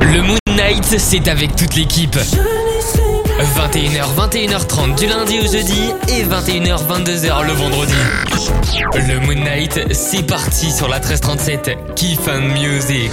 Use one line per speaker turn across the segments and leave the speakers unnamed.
Le Moon Night, c'est avec toute l'équipe. 21h, 21h30 du lundi au jeudi et 21h, 22h le vendredi. Le Moon Night, c'est parti sur la 1337 Kiff and Music.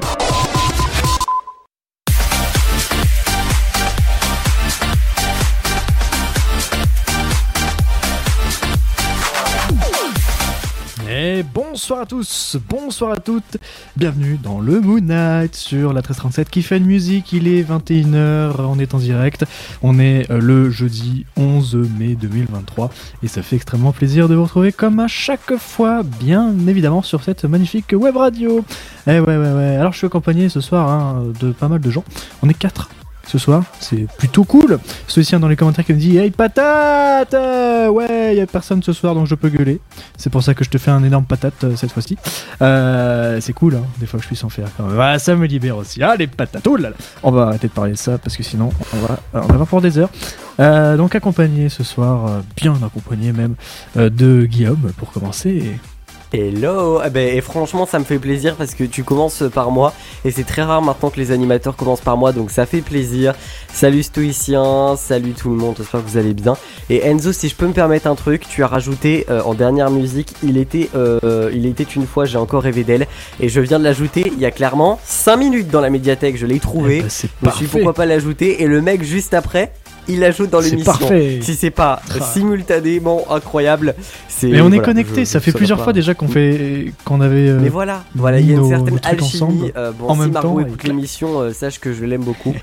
Et bonsoir à tous, bonsoir à toutes, bienvenue dans le Moon Night sur la 1337 Kiff and Music. Il est 21h, on est en direct, on est le jeudi 11 mai 2023 et ça fait extrêmement plaisir de vous retrouver comme à chaque fois, bien évidemment sur cette magnifique web radio. Ouais, alors je suis accompagné ce soir de pas mal de gens, on est 4 ce soir, c'est plutôt cool. Celui-ci dans les commentaires qui me dit « Hey patate, ouais, y a personne ce soir donc je peux gueuler. » C'est pour ça que je te fais un énorme patate cette fois-ci. C'est cool, hein, des fois que je puisse en faire quand même. Ouais, ça me libère aussi. Ah, les patates, oh là là. On va arrêter de parler de ça parce que sinon on va pour des heures. Donc accompagné ce soir, bien accompagné même, de Guillaume pour commencer.
Hello, et franchement ça me fait plaisir parce que tu commences par moi et c'est très rare maintenant que les animateurs commencent par moi, donc ça fait plaisir. Salut Stoïcien, salut tout le monde, j'espère que vous allez bien. Et Enzo, si je peux me permettre un truc, tu as rajouté en dernière musique, il était une fois, j'ai encore rêvé d'elle, et je viens de l'ajouter il y a clairement 5 minutes dans la médiathèque, je l'ai trouvé, je me suis dit pourquoi pas l'ajouter, et le mec juste après il l'ajoute dans l'émission.
Parfait.
Si c'est pas simultanément incroyable, c'est.
Mais on est connecté. Ça fait plusieurs fois déjà qu'on avait.
Mais voilà, il y a une certaine alchimie.
En
si
même
Margot
temps,
écoute l'émission, sache que je l'aime beaucoup.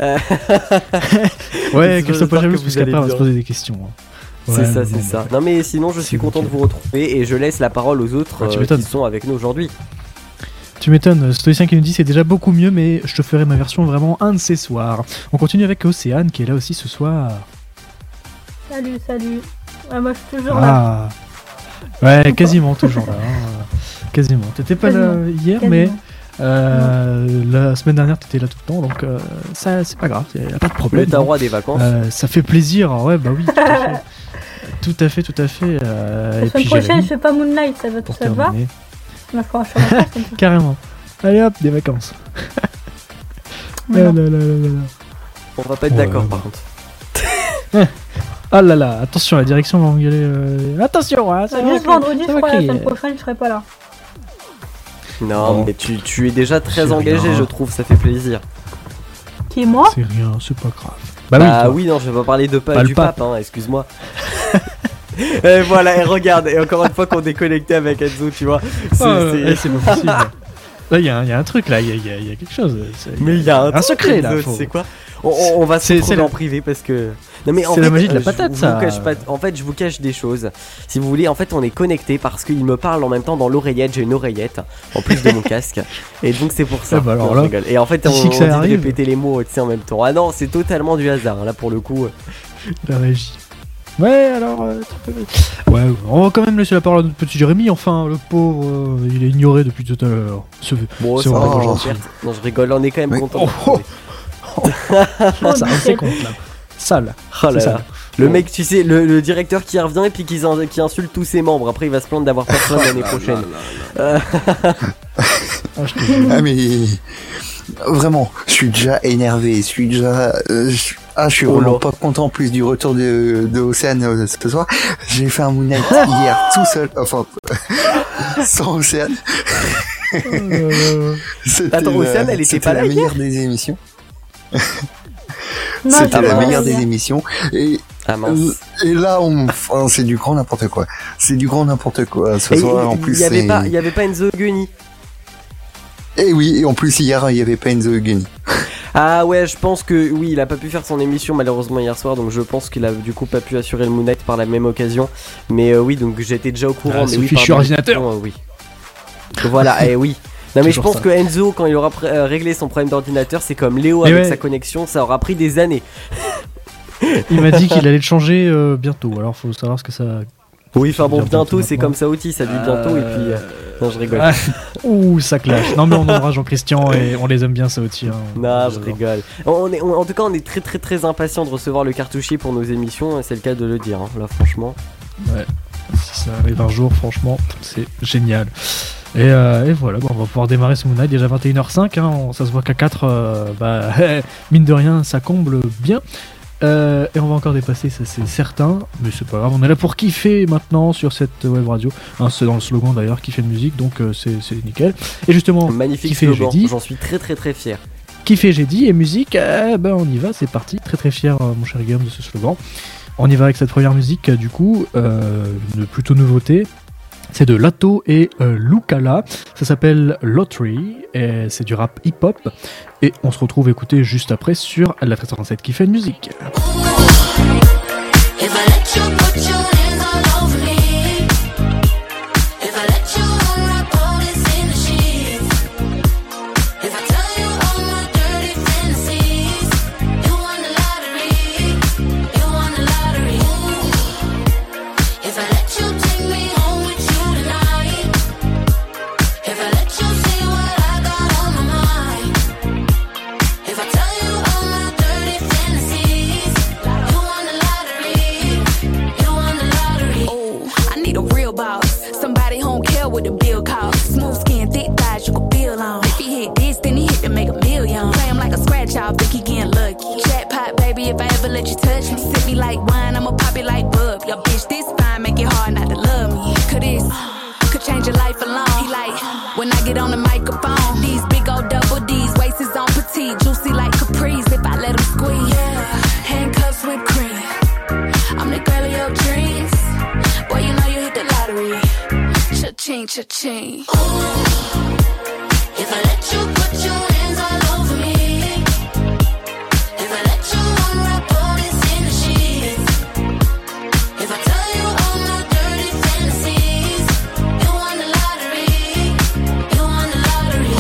Ouais, qu'elle soit pas jalouse parce qu'après on va se poser des questions.
C'est ça. Non mais sinon, je suis content de vous retrouver et je laisse la parole aux autres qui sont avec nous aujourd'hui.
Tu m'étonnes, Stoïcien qui nous dit c'est déjà beaucoup mieux, mais je te ferai ma version vraiment un de ces soirs. On continue avec Océane qui est là aussi ce soir.
Salut. Ouais, moi je suis toujours là.
Ouais, quasiment toujours là. Quasiment. T'étais pas là hier, mais la semaine dernière t'étais là tout le temps, donc ça c'est pas grave, y a pas de problème.
Mais t'as droit des vacances.
Ça fait plaisir, ouais, bah oui, tout à fait.
La semaine prochaine je fais pas Moonlight, ça va.
Carrément. Allez hop, des vacances.
On va pas être d'accord par contre.
Ah là là, attention, la direction va engueuler. Attention,
juste vendredi, je crois, la semaine prochaine, je serai pas là.
Non, mais tu es déjà très engagé, je trouve, ça fait plaisir.
Qui est moi ?
C'est rien, c'est pas grave.
Bah oui, non, je vais pas parler du pape, excuse-moi. Et voilà, et regarde, et encore une fois qu'on est connecté avec Enzo, tu vois.
C'est pas possible. Là, il y a un truc, là, il y a quelque chose.
Mais il y a un
secret, là.
C'est quoi ? On va se retrouver en privé parce que. Non, mais
c'est la magie de la patate, ça.
En fait, je vous cache des choses. Si vous voulez, en fait, on est connecté parce qu'il me parle en même temps dans l'oreillette. J'ai une oreillette en plus de mon casque. Et donc, c'est pour ça.
Alors là,
et en fait, on dit de répéter les mots en même temps. Ah non, c'est totalement du hasard, là, pour le coup.
La régie. Ouais, alors. Ouais, on va quand même laisser la parole à notre petit Jérémy. Enfin, le pauvre, il est ignoré depuis tout à l'heure.
Bon, c'est vraiment gentil. Non, je rigole, on est quand même content.
Ça c'est compte là. Sale.
Oh là là. Le mec, tu sais, le directeur qui revient et puis qui insulte tous ses membres. Après, il va se plaindre d'avoir personne l'année prochaine.
Mais vraiment, je suis déjà énervé. Je suis vraiment pas content en plus du retour de Océane ce soir. J'ai fait un Moon Night hier tout seul, enfin sans Océane.
Attends, Océane, elle était pas là
la
hier
meilleure des émissions.
Non,
c'était la meilleure des émissions et là c'est du grand n'importe quoi. Ce soir en plus
il y avait pas Enzo Gunny.
Et oui, et en plus hier il y avait pas Enzo Gunny.
Ah ouais, je pense que oui, il a pas pu faire son émission malheureusement hier soir, donc je pense qu'il a du coup pas pu assurer le Moon Night par la même occasion. Mais oui, donc j'étais déjà au courant.
Mais oui, fichu ordinateur.
Oui. Voilà, et oui. Non mais je pense que Enzo, quand il aura réglé son problème d'ordinateur, c'est comme Léo avec sa connexion, ça aura pris des années.
Il m'a dit qu'il allait le changer bientôt, alors faut savoir ce que ça...
Oui, enfin bon, bientôt c'est comme ça aussi, ça dit bientôt et puis... Non, je rigole.
Ouh, ça clash. Non mais on embrasse Jean-Christian et on les aime bien ça aussi.
Non, je rigole. En tout cas, on est très très très impatient de recevoir le cartouchier pour nos émissions, c'est le cas de le dire, là franchement.
Ouais, si ça arrive un jour, franchement, c'est génial. Et voilà, on va pouvoir démarrer ce Moon Knight, déjà 21h05, hein, ça se voit qu'à 4, mine de rien, ça comble bien. Et on va encore dépasser, ça c'est certain, mais c'est pas grave, on est là pour kiffer maintenant sur cette web radio. Hein, c'est dans le slogan d'ailleurs, kiffer de musique, donc c'est nickel. Et justement,
magnifique
kiffer,
slogan,
j'ai dit,
j'en suis très très très fier.
Kiffer, j'ai dit, et musique, on y va, c'est parti. Très très fier, mon cher Guillaume, de ce slogan. On y va avec cette première musique, du coup, une plutôt nouveauté. C'est de Lato et Lucala. Ça s'appelle Lottery et c'est du rap hip-hop. Et on se retrouve écouter juste après sur la 1337 qui fait une musique.
Cha-ching. If I let you put your hands all over me, if I let you unwrap all this in the sheets, if I tell you all my dirty fantasies, you won the lottery, you won the lottery.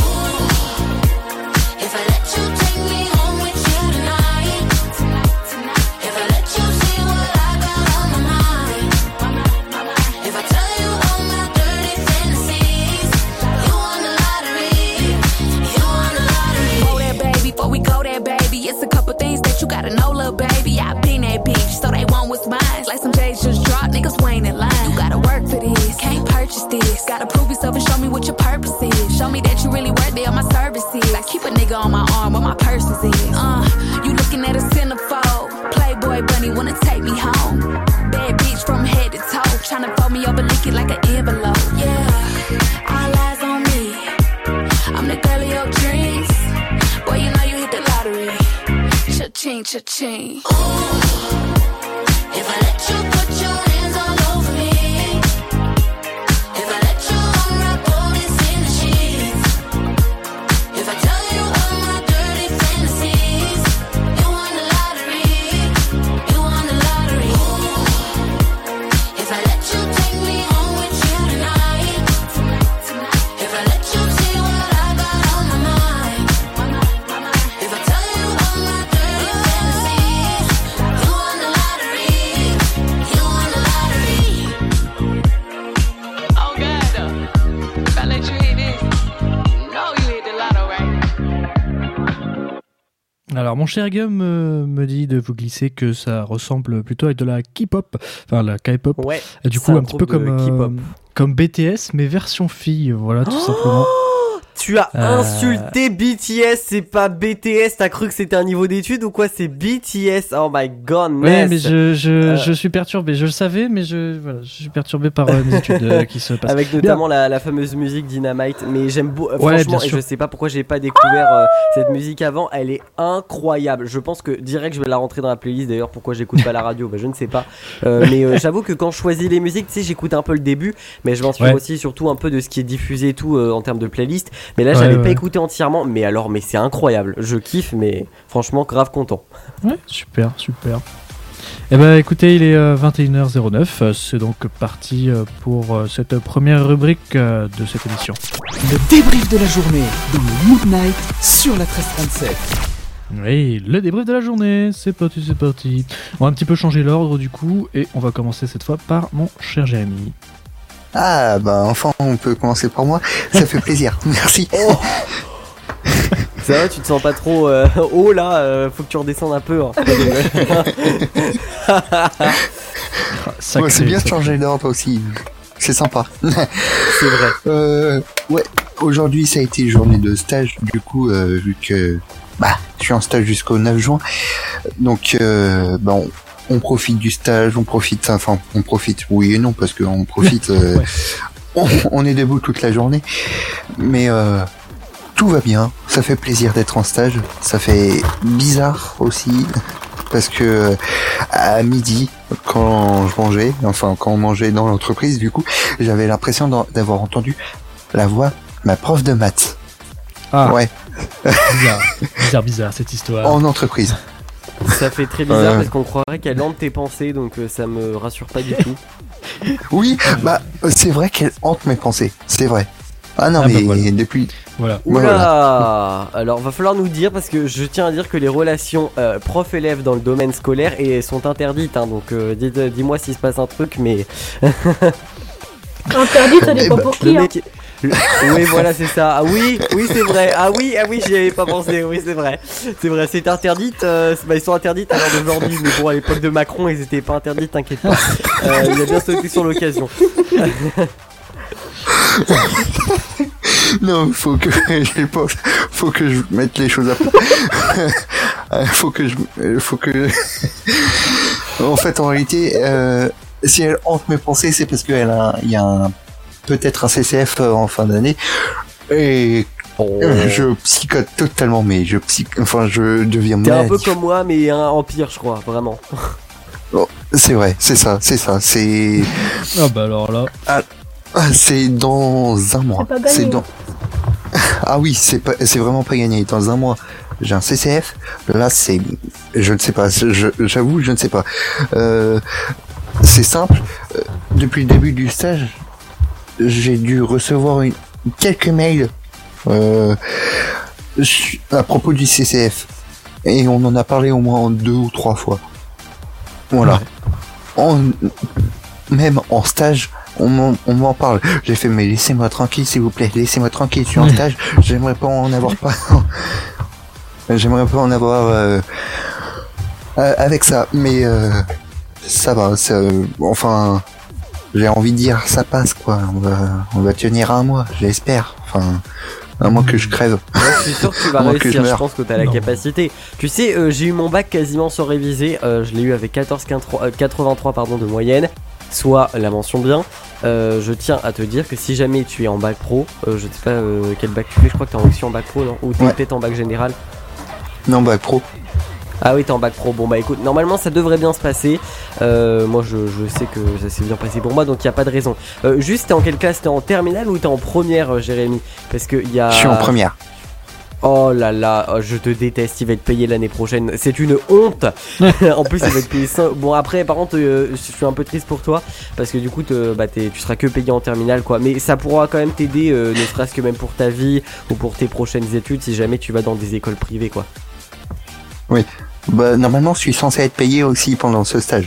If I let you take me home with you tonight, if I let you see what I got on my mind, if I tell you all my dirty fantasies, you won the lottery, you won the lottery. Whoa there, baby, before we go there, baby, it's a couple things that you gotta know, little baby. I been that bitch, so they want what's mine. Like some J's just dropped, niggas waiting in line. You gotta work for this, can't purchase this. Gotta prove yourself and show me what your purpose is. Show me that you really worthy of my services. Like keep a nigga on my arm where my purse is. You looking at a centerfold. Playboy bunny wanna take me home. Bad bitch from head to toe, tryna fold me over, lick it like an envelope. Yeah, all eyes on me. I'm the girl of your dreams. Boy, you know you hit the lottery. Cha-ching, cha-ching. If I let you put your hands all over me, if I let you unwrap all this in the sheets, if I tell you all my dirty fantasies, you won the lottery, you won the lottery. If I let you take me home with you tonight, if I let you see what I got on my mind, if I tell you all my dirty fantasies, you won the lottery, you won the lottery. Oh God, if I let you hit this, you know you hit the lotto, right?
Alors mon cher Guillaume me dit de vous glisser que ça ressemble plutôt à de la K-pop, enfin la K-pop.
Ouais.
Du coup un petit peu comme BTS mais version fille, voilà tout simplement.
Tu as insulté BTS, c'est pas BTS, t'as cru que c'était un niveau d'études ou quoi? C'est BTS, oh my god,
ouais, mais je suis perturbé, je le savais, mais je suis perturbé par mes études qui se passent.
Avec notamment la fameuse musique Dynamite, mais j'aime franchement, et je sais pas pourquoi j'ai pas découvert cette musique avant, elle est incroyable. Je pense que direct je vais la rentrer dans la playlist, d'ailleurs pourquoi j'écoute pas la radio, je ne sais pas. Mais j'avoue que quand je choisis les musiques, tu sais, j'écoute un peu le début, mais je m'inspire aussi surtout un peu de ce qui est diffusé et tout en termes de playlist. Mais là j'avais pas écouté entièrement, mais c'est incroyable, je kiffe, mais franchement grave content.
Ouais, super. Eh ben écoutez, il est 21h09, c'est donc parti pour cette première rubrique de cette émission.
Le débrief de la journée dans le Moon Knight sur la 1337.
Oui, le débrief de la journée, c'est parti. On va un petit peu changer l'ordre du coup, et on va commencer cette fois par mon cher Jérémy.
Ah bah enfin on peut commencer par moi, ça fait plaisir, merci.
Ça va, tu te sens pas trop haut là, faut que tu redescendes un peu. Hein.
Moi, c'est bien de changer d'ordre aussi. c'est sympa.
C'est vrai.
Ouais, aujourd'hui ça a été journée de stage, du coup, vu que je suis en stage jusqu'au 9 juin, donc on profite du stage, on profite, oui et non, parce qu'on profite, on est debout toute la journée, mais tout va bien, ça fait plaisir d'être en stage, ça fait bizarre aussi, parce que à midi, quand on mangeait dans l'entreprise, du coup, j'avais l'impression d'avoir entendu la voix de ma prof de maths.
Ah,
ouais,
bizarre cette histoire.
en entreprise.
Ça fait très bizarre parce qu'on croirait qu'elle hante tes pensées, donc ça me rassure pas du tout.
Oui, c'est vrai qu'elle hante mes pensées, c'est vrai. Ah non, mais
voilà.
depuis...
Voilà.
Oula. Alors va falloir nous dire, parce que je tiens à dire que les relations prof-élève dans le domaine scolaire sont interdites, hein, donc dis-moi s'il se passe un truc, mais...
Interdit, ça dépend pour
Le
qui. Hein.
mec... Oui, voilà, c'est ça. Ah oui, j'y avais pas pensé. Oui, c'est vrai, c'est interdite. Ils sont interdites à l'heure d'aujourd'hui, mais bon, à l'époque de Macron, ils étaient pas interdites, t'inquiète pas. Il a bien sauté sur l'occasion.
Non, faut que je mette les choses à plat. En fait, en réalité, si elle hante mes pensées, c'est parce qu'il y a peut-être un CCF en fin d'année, et je psychote totalement, mais je deviens
T'es un
malade.
peu comme moi, mais en pire, je crois, vraiment.
Oh, c'est vrai, c'est ça, c'est...
Ah bah alors là.
C'est dans un mois.
C'est pas gagné.
Ah oui, c'est vraiment pas gagné. Dans un mois, j'ai un CCF. Là, je ne sais pas. J'avoue, je ne sais pas. C'est simple. Depuis le début du stage, j'ai dû recevoir quelques mails à propos du CCF. Et on en a parlé au moins 2 ou 3 fois. Voilà. Même en stage, on m'en parle. J'ai fait, mais laissez-moi tranquille, s'il vous plaît. Laissez-moi tranquille, je suis en stage. J'aimerais pas en avoir avec ça, mais ça va. Enfin, j'ai envie de dire, ça passe quoi. On va tenir un mois, j'espère. Enfin, à moins que je crève.
Ouais, je suis sûr que tu vas
À moins que je
réussir, je
meure.
pense que t'as la capacité. Tu sais, j'ai eu mon bac quasiment sans réviser. Je l'ai eu avec 83 de moyenne, soit la mention bien. Je tiens à te dire que si jamais tu es en bac pro, je sais pas quel bac tu fais, je crois que t'es aussi en bac pro, non? Ou t'es peut-être en bac général?
Non, bac pro.
Ah oui, t'es en bac pro. Bon bah écoute, normalement ça devrait bien se passer. Moi je sais que ça s'est bien passé pour moi, donc il y a pas de raison. Juste, t'es en quelle classe? T'es en terminale ou t'es en première, Jérémy? Parce que il y a...
Je suis en première.
Oh là là, je te déteste, il va être payé l'année prochaine. C'est une honte. En plus, il va être payé 5... Bon après, par contre, je suis un peu triste pour toi, parce que du coup, tu seras que payé en terminale, quoi. Mais ça pourra quand même t'aider, ne serait-ce que même pour ta vie ou pour tes prochaines études, si jamais tu vas dans des écoles privées, quoi.
Oui. Bah, normalement, je suis censé être payé aussi pendant ce stage.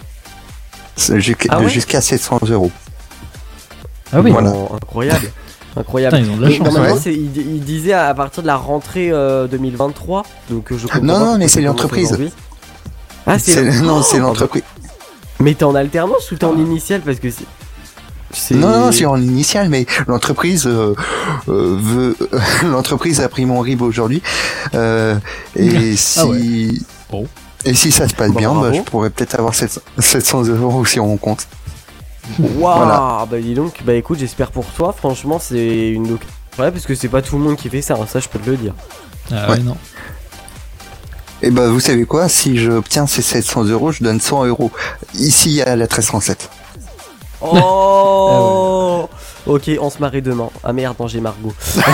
Jusqu'à 700 €.
Ah oui.
Voilà.
Oh, incroyable. Incroyable.
Putain, ils ont de la
Mais
chance.
normalement,
ouais.
il disait à partir de la rentrée 2023, donc je comprends
Non,
pas
non,
pourquoi
mais c'est
ça commence
l'entreprise.
aujourd'hui. Ah, c'est
Non, c'est
Oh,
l'entreprise.
Mais t'es en alternance ou t'es en initial? Parce que c'est...
Non, c'est en initial, mais l'entreprise l'entreprise a pris mon RIB aujourd'hui. Et si...
Ah ouais. Bon.
Et si ça se passe
Bah,
bien,
bravo.
je pourrais peut-être avoir 700 € sur mon compte.
Waouh.
Voilà.
Bah dis donc, bah écoute, j'espère pour toi, franchement c'est une occasion. Ouais, parce que c'est pas tout le monde qui fait ça, hein, ça je peux te le dire.
Ah
Ouais.
ouais, non.
Et bah, vous savez quoi? Si j'obtiens ces 700 €, je donne 100 €. Ici, à la 1337.
Oh. Ok, on se marie demain. Ah merde, non, j'ai Margot.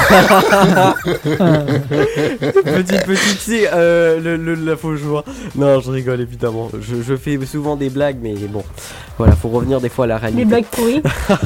petit, tu sais, la faux joie. Non, je rigole évidemment. Je fais souvent des blagues, mais bon, voilà, faut revenir des fois à la réalité.
Des blagues pourries.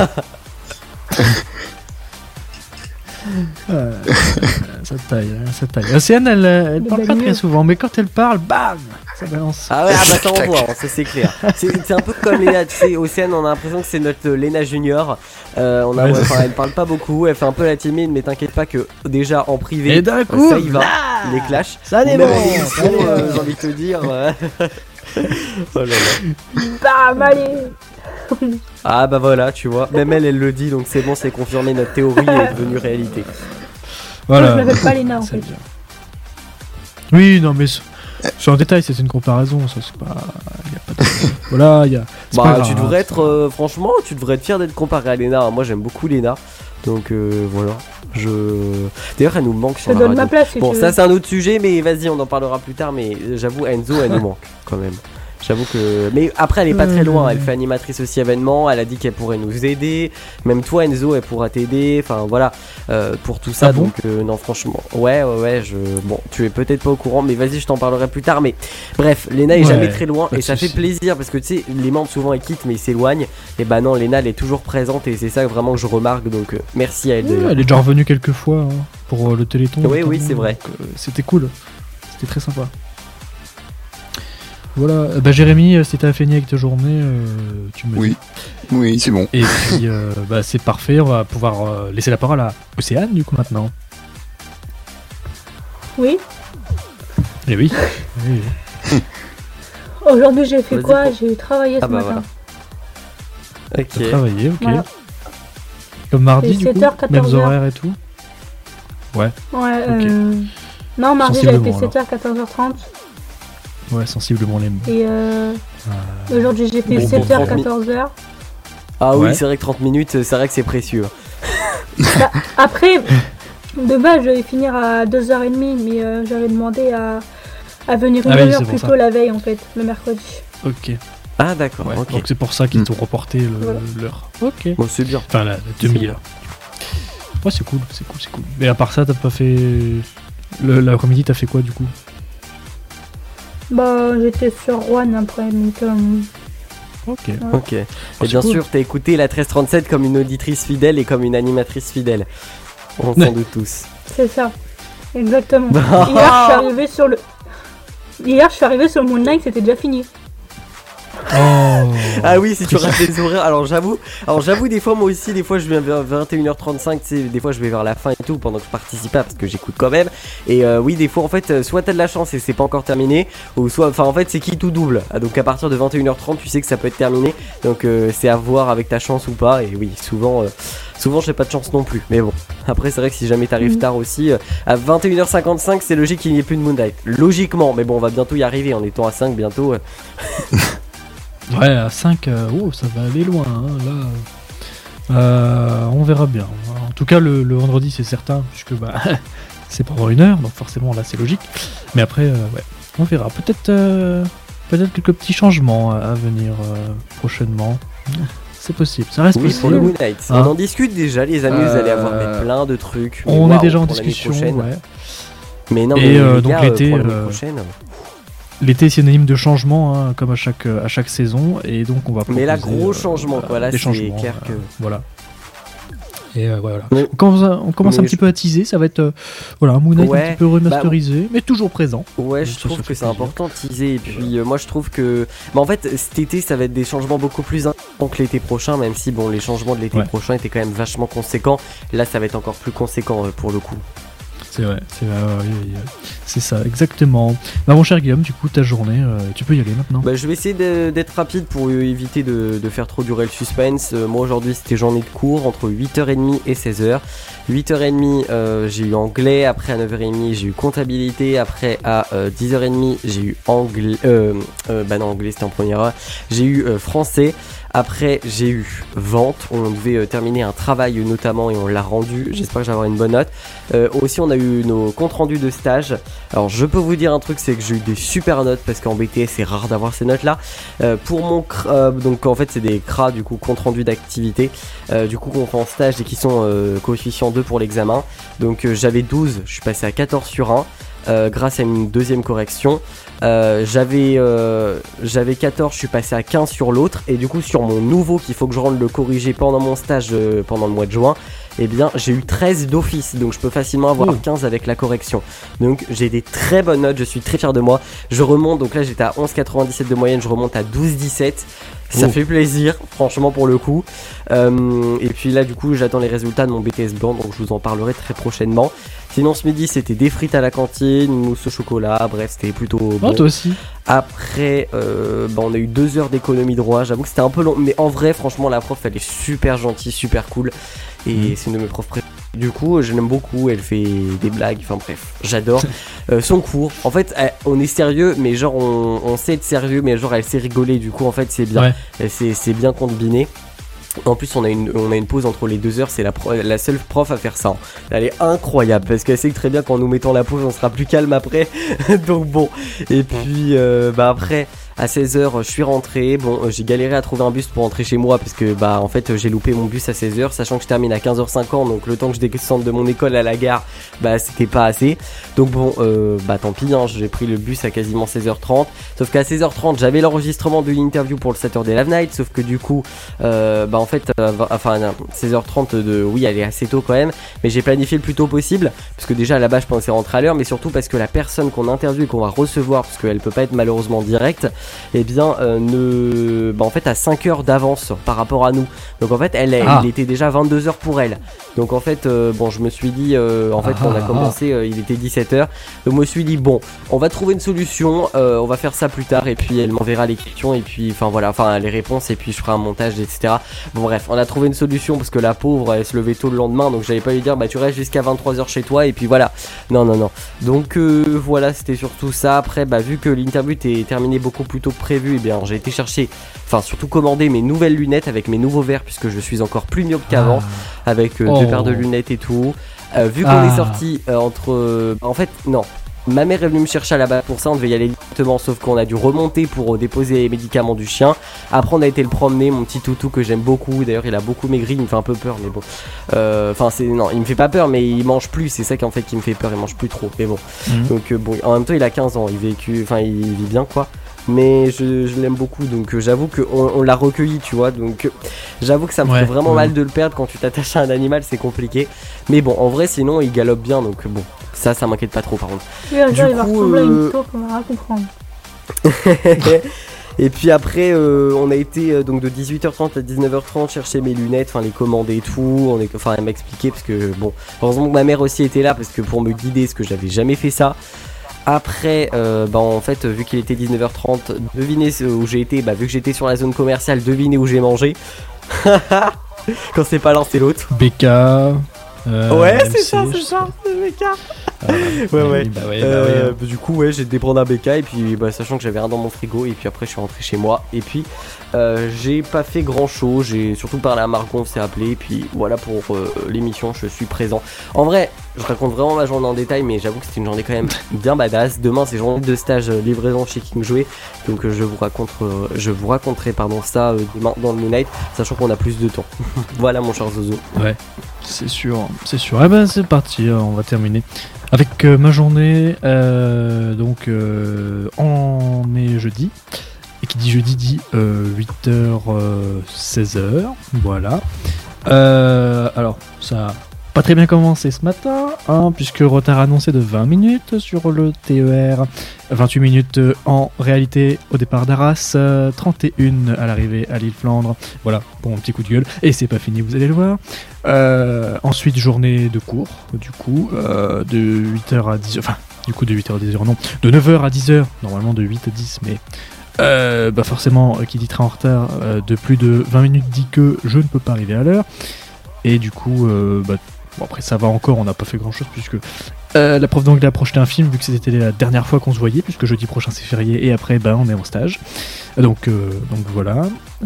Ça taille. Océane, elle
Des
parle pas
blagues
très
mieux.
souvent, mais quand elle parle, bam, ça balance.
Ah ouais, ah bah t'en vois, ça c'est clair. C'est un peu comme Léna, tu sais, Océane, on a l'impression que c'est notre Léna Junior. Elle parle pas beaucoup, elle fait un peu la timide, mais t'inquiète pas que déjà en privé,
Et d'un coup,
ça y va,
là,
il est clash.
ça
Même
démonte,
en émission,
ça démonte.
j'ai envie de te dire. Oh là là.
Bam, allez.
Ah bah voilà, tu vois, même elle le dit, donc c'est bon, c'est confirmé, notre théorie est devenue réalité.
Voilà.
Je m'appelle pas Léna en
C'est
fait.
bien. Oui, non, mais c'est en détail, c'est une comparaison, ça c'est pas. Y a pas de... Voilà, y a. c'est pas
Bah
grave,
tu devrais
hein,
être, franchement, tu devrais être fier d'être comparé à Léna. Moi j'aime beaucoup Léna, donc voilà. D'ailleurs elle nous manque
Je
sur
te
la
donne
radio.
ma place si
Bon
tu
ça
veux.
c'est un autre sujet, mais vas-y on en parlera plus tard. Mais j'avoue Enzo elle nous manque quand même. J'avoue que. Mais après, elle est pas très loin. Elle fait animatrice aussi événement. Elle a dit qu'elle pourrait nous aider. Même toi, Enzo, elle pourra t'aider. Enfin, voilà. Pour tout ça.
Ah bon
donc, non, franchement. Ouais. Bon, tu es peut-être pas au courant. Mais vas-y, je t'en parlerai plus tard. Mais bref, Léna est
Ouais,
jamais très loin.
pas
Et
de
ça fait
soucis.
plaisir. Parce que tu sais, les membres souvent ils quittent, mais ils s'éloignent. Et bah non, Léna, elle est toujours présente. Et c'est ça vraiment que je remarque. Donc, merci à elle
Ouais,
d'ailleurs.
elle est déjà revenue quelques fois hein, pour le Téléthon.
Oui,
notamment,
c'est vrai.
donc, c'était cool. C'était très sympa. Voilà, bah Jérémy, si t'as fini avec ta journée, tu me dis.
Oui, c'est bon.
Et puis, bah, c'est parfait, on va pouvoir laisser la parole à Océane, du coup, maintenant.
Oui.
Et oui. Oui, oui.
Aujourd'hui j'ai fait
Vas-y,
quoi?
pour-
J'ai travaillé ce
Ah bah
matin.
Ok.
T'as travaillé, ok.
Voilà.
Comme mardi,
Et
du coup,
7h, 14h.
mêmes horaires et tout.
Ouais.
Ok.
Non, mardi j'avais fait
Sensiblement,
7h, 14h30.
Ouais, sensiblement les mêmes.
Et aujourd'hui j'ai fait
Bon,
7h,
30
14h.
Ah oui,
Ouais.
c'est vrai que 30 minutes, c'est vrai que c'est précieux.
Bah, après, de base je vais finir à 2h30, mais j'avais demandé à venir une
Ah oui,
heure
c'est
plus
pour
tôt la veille en fait, le mercredi.
Ok.
Ah d'accord.
Ouais.
Ok.
Donc c'est pour ça qu'ils
Mm.
t'ont reporté
Voilà.
l'heure. Ok.
Bon, c'est bien.
Enfin, la demi-heure. Ouais, c'est cool. Mais à part ça, t'as pas fait. L'après-midi, t'as fait quoi du coup?
Bah j'étais sur Rouen après, donc
Ok.
Ok. Et
c'est
bien
cool.
sûr, t'as écouté la 1337 comme une auditrice fidèle et comme une animatrice fidèle. On
Ouais.
s'en doute tous.
c'est ça. Exactement.
Bah.
Hier je suis arrivé sur Moon Knight, c'était déjà fini.
Oh.
Ah oui, si tu rates les horaires. Alors j'avoue, des fois moi aussi, des fois je viens vers 21h35, tu sais, des fois je vais vers la fin et tout pendant que je participe pas parce que j'écoute quand même. Et oui, des fois en fait, soit t'as de la chance et c'est pas encore terminé, ou soit, enfin en fait c'est qui tout double. Ah, donc à partir de 21h30, tu sais que ça peut être terminé. Donc c'est à voir avec ta chance ou pas. Et oui, souvent j'ai pas de chance non plus. Mais bon, après c'est vrai que si jamais t'arrives tard aussi, à 21h55, c'est logique qu'il n'y ait plus de Moon Knight. Logiquement, mais bon, on va bientôt y arriver en étant à 5 bientôt.
Ouais, à 5, ça va aller loin. Hein, là, on verra bien. En tout cas, le vendredi, c'est certain, puisque bah, c'est pendant 1 heure, donc forcément, là, c'est logique. Mais après, ouais, on verra. Peut-être quelques petits changements à venir prochainement. C'est possible, ça reste
Oui,
possible.
pour le Moon Knight.
Hein.
On en discute déjà, les amis, vous allez avoir mais plein de trucs. Mais
On est
waouh,
déjà en
pour l'année
discussion.
prochaine.
Ouais.
Mais non,
Et,
mais les
donc
gars,
l'été,
pour l'année prochaine.
L'été, c'est synonyme de changement, hein, comme à chaque saison, et donc on va.
Mais là,
proposer,
gros changement, quoi. Là,
des
c'est
changements,
clair que.
voilà. Et voilà.
Mais-
On commence un
mais
petit peu à teaser, ça va être voilà, un Moon Knight
Ouais,
un petit peu remasterisé, mais toujours présent.
Ouais, je
Ça,
trouve
ça
que
fait
c'est
plaisir.
important de teaser. Et puis, moi, je trouve que. Bah, en fait, cet été, ça va être des changements beaucoup plus importants que l'été prochain, même si, bon, les changements de l'été
Ouais.
prochain étaient quand même vachement conséquents. Là, ça va être encore plus conséquent pour le coup.
C'est vrai, c'est ça, exactement. Bah, mon cher Guillaume, du coup, ta journée, tu peux y aller maintenant.
Bah, je vais essayer d'être rapide pour éviter de faire trop durer le suspense. Moi aujourd'hui c'était journée de cours entre 8h30 et 16h. 8h30 j'ai eu anglais, après à 9h30 j'ai eu comptabilité, après à 10h30 j'ai eu anglais, non anglais c'était en première heure, j'ai eu français. Après, j'ai eu vente. On devait terminer un travail notamment et on l'a rendu. J'espère que je vais avoir une bonne note. Aussi, on a eu nos comptes rendus de stage. Alors, je peux vous dire un truc, c'est que j'ai eu des super notes parce qu'en BTS, c'est rare d'avoir ces notes-là. Pour mon donc en fait, c'est des CRA, du coup, compte rendu d'activité. Du coup, qu'on fait en stage et qui sont coefficient 2 pour l'examen. Donc, j'avais 12, je suis passé à 14 sur 1 grâce à une deuxième correction. J'avais 14, je suis passé à 15 sur l'autre. Et du coup sur mon nouveau qu'il faut que je rende le corrigé pendant mon stage pendant le mois de juin, eh bien j'ai eu 13 d'office. Donc je peux facilement avoir 15 avec la correction. Donc j'ai des très bonnes notes, je suis très fier de moi. Je remonte, donc là j'étais à 11,97 de moyenne, je remonte à 12,17. Ça fait plaisir, franchement pour le coup. Et puis là du coup j'attends les résultats de mon BTS blanc, donc je vous en parlerai très prochainement. Sinon ce midi c'était des frites à la cantine, une mousse au chocolat, bref c'était plutôt bon.
Toi aussi.
Après, on a eu 2 heures d'économie de roi. J'avoue que c'était un peu long, mais en vrai, franchement, la prof, elle est super gentille, super cool. Et c'est une de mes profs préférées. Du coup, je l'aime beaucoup. Elle fait des blagues. Enfin bref, j'adore son cours. En fait, on est sérieux, mais genre on sait être sérieux, mais genre elle sait rigoler. Du coup, en fait, c'est bien.
Ouais.
C'est bien combiné. En plus, on a une pause entre les 2 heures. C'est la seule prof à faire ça. Elle est incroyable parce qu'elle sait que très bien qu'en nous mettant la pause, on sera plus calme après. Donc bon. Et puis après. À 16h, je suis rentré. Bon, j'ai galéré à trouver un bus pour rentrer chez moi parce que en fait, j'ai loupé mon bus à 16h, sachant que je termine à 15h50. Donc le temps que je descende de mon école à la gare, c'était pas assez. Donc bon, tant pis, hein, j'ai pris le bus à quasiment 16h30. Sauf qu'à 16h30, j'avais l'enregistrement de l'interview pour le Saturday Live Night. Sauf que du coup, en fait, 16h30 oui, elle est assez tôt quand même. Mais j'ai planifié le plus tôt possible parce que déjà à la base, je pensais rentrer à l'heure, mais surtout parce que la personne qu'on interviewe et qu'on va recevoir, parce qu'elle peut pas être malheureusement directe, et bien en fait à 5 heures d'avance par rapport à nous. Donc en fait il était déjà 22h pour elle. Donc en fait je me suis dit quand on a commencé il était 17h. Donc je me suis dit on va trouver une solution, on va faire ça plus tard et puis elle m'enverra les questions et puis les réponses et puis je ferai un montage etc. Bon bref, on a trouvé une solution parce que la pauvre elle se levait tôt le lendemain, donc j'allais pas lui dire tu restes jusqu'à 23h chez toi et puis voilà. Non. Donc voilà, c'était surtout ça. Après vu que l'interview était terminée beaucoup plus tôt que prévu, j'ai été chercher, surtout commander mes nouvelles lunettes avec mes nouveaux verres puisque je suis encore plus myope qu'avant avec 2 paires de lunettes et tout. Vu qu'on est sorti ma mère est venue me chercher à la base pour ça, on devait y aller directement, sauf qu'on a dû remonter pour déposer les médicaments du chien. Après on a été le promener, mon petit toutou que j'aime beaucoup, d'ailleurs il a beaucoup maigri, il me fait un peu peur mais bon. Il me fait pas peur mais il mange plus, c'est ça qui en fait qui me fait peur, il mange plus trop, mais bon. Donc en même temps il a 15 ans, il vit bien quoi. Mais je l'aime beaucoup, donc j'avoue qu'on l'a recueilli, tu vois, donc j'avoue que ça me fait vraiment mal de le perdre. Quand tu t'attaches à un animal c'est compliqué, mais bon en vrai sinon il galope bien, donc ça m'inquiète pas trop par contre.
Oui, il va ressembler à une taupe, on va comprendre.
Et puis après on a été donc de 18h30 à 19h30 chercher mes lunettes, les commander et tout, elle m'a expliqué parce que heureusement que ma mère aussi était là parce que pour me guider, parce que j'avais jamais fait ça. Après, en fait, vu qu'il était 19h30, devinez où j'ai été. Vu que j'étais sur la zone commerciale, devinez où j'ai mangé. Quand c'est pas l'un, c'est l'autre.
BK.
Ouais, c'est ça, c'est BK. Du coup, j'ai été prendre un BK et puis sachant que j'avais rien dans mon frigo, et puis après je suis rentré chez moi. Et puis j'ai pas fait grand chose, j'ai surtout parlé à Margot, on s'est appelé, et puis voilà pour l'émission, je suis présent. En vrai, je raconte vraiment ma journée en détail, mais j'avoue que c'était une journée quand même bien badass. Demain c'est journée de stage livraison chez King Jouet, donc je vous raconterai ça demain dans le Moon Night, sachant qu'on a plus de temps. Voilà mon cher Zozo.
Ouais, c'est sûr. C'est parti, on va terminer avec ma journée. On est jeudi. Et qui dit jeudi dit 8h, 16h. Voilà. Alors, ça a pas très bien commencé ce matin, puisque retard annoncé de 20 minutes sur le TER. 28 minutes en réalité au départ d'Arras. 31 à l'arrivée à Lille-Flandre. Voilà, pour mon petit coup de gueule. Et c'est pas fini, vous allez le voir. Ensuite, journée de cours, du coup, de 8h à 10h. Enfin, du coup, de 8h à 10h, non. De 9h à 10h, normalement de 8 à 10, mais... forcément, qui dit train en retard de plus de 20 minutes dit que je ne peux pas arriver à l'heure. Et du coup, après ça va encore, on n'a pas fait grand chose puisque la prof d'anglais a projeté un film vu que c'était la dernière fois qu'on se voyait, puisque jeudi prochain c'est férié et après on est en stage. Donc voilà.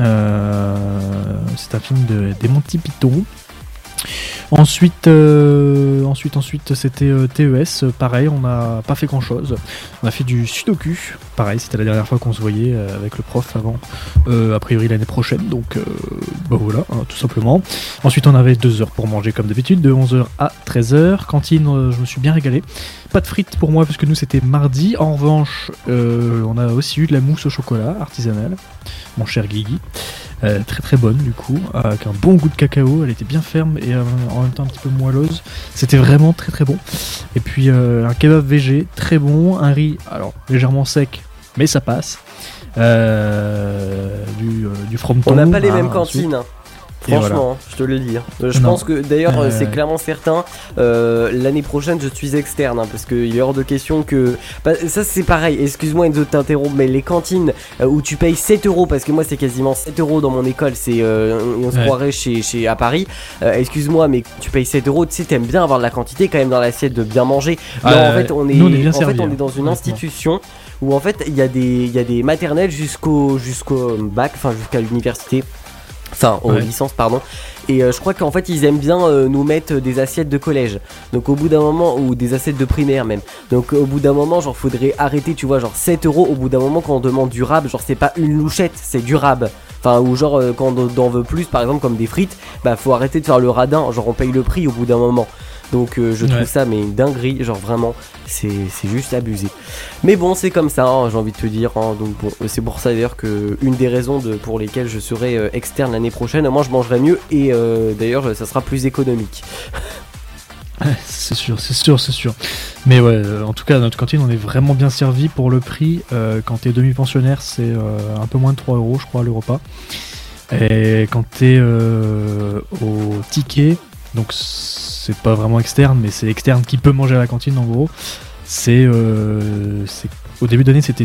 C'est un film des Monty Python. Ensuite c'était TES, pareil, on n'a pas fait grand chose. On a fait du sudoku, pareil, c'était la dernière fois qu'on se voyait avec le prof avant, a priori l'année prochaine, donc voilà, tout simplement. Ensuite on avait 2 heures pour manger comme d'habitude, de 11h à 13h. Cantine, je me suis bien régalé. Pas de frites pour moi puisque nous c'était mardi. En revanche, on a aussi eu de la mousse au chocolat artisanale, mon cher Guigui. Très très bonne du coup, avec un bon goût de cacao, elle était bien ferme et en même temps un petit peu moelleuse, c'était vraiment très très bon. Et puis un kebab végé, très bon, un riz, alors légèrement sec, mais ça passe, du frometon.
On n'a pas les mêmes cantines. Franchement, je te le dis. Je pense que d'ailleurs c'est clairement certain. L'année prochaine, je suis externe parce qu'il est hors de question que. Bah, ça c'est pareil. Excuse-moi Enzo de t'interrompre, mais les cantines où tu payes 7€, parce que moi c'est quasiment 7€ dans mon école, c'est on se croirait chez à Paris. Excuse-moi, mais tu payes 7€, tu sais, t'aimes bien avoir de la quantité quand même dans l'assiette, de bien manger. Non, en fait, on est dans une institution où en fait il y a des maternelles jusqu'au bac, enfin jusqu'à l'université. Enfin, aux licences, pardon. Et je crois qu'en fait, ils aiment bien nous mettre des assiettes de collège. Donc, au bout d'un moment, ou des assiettes de primaire même. Donc, au bout d'un moment, genre, faudrait arrêter, tu vois, genre 7€. Au bout d'un moment, quand on demande du rab, genre, c'est pas une louchette, c'est du rab. Enfin, ou genre, quand on en veut plus, par exemple, comme des frites, bah, faut arrêter de faire le radin. Genre, on paye le prix au bout d'un moment. Donc je trouve ça mais une dinguerie, genre vraiment c'est juste abusé. Mais bon, c'est comme ça, hein, j'ai envie de te dire, hein. Donc bon, c'est pour ça d'ailleurs que une des raisons pour lesquelles je serai externe l'année prochaine, moi je mangerai mieux et d'ailleurs ça sera plus économique.
C'est sûr. Mais ouais, en tout cas, à notre cantine, on est vraiment bien servi pour le prix. Quand t'es demi-pensionnaire, c'est un peu moins de 3€, je crois, le repas. Et quand t'es au ticket, donc c'est pas vraiment externe, mais c'est externe qui peut manger à la cantine en gros. C'est au début d'année c'était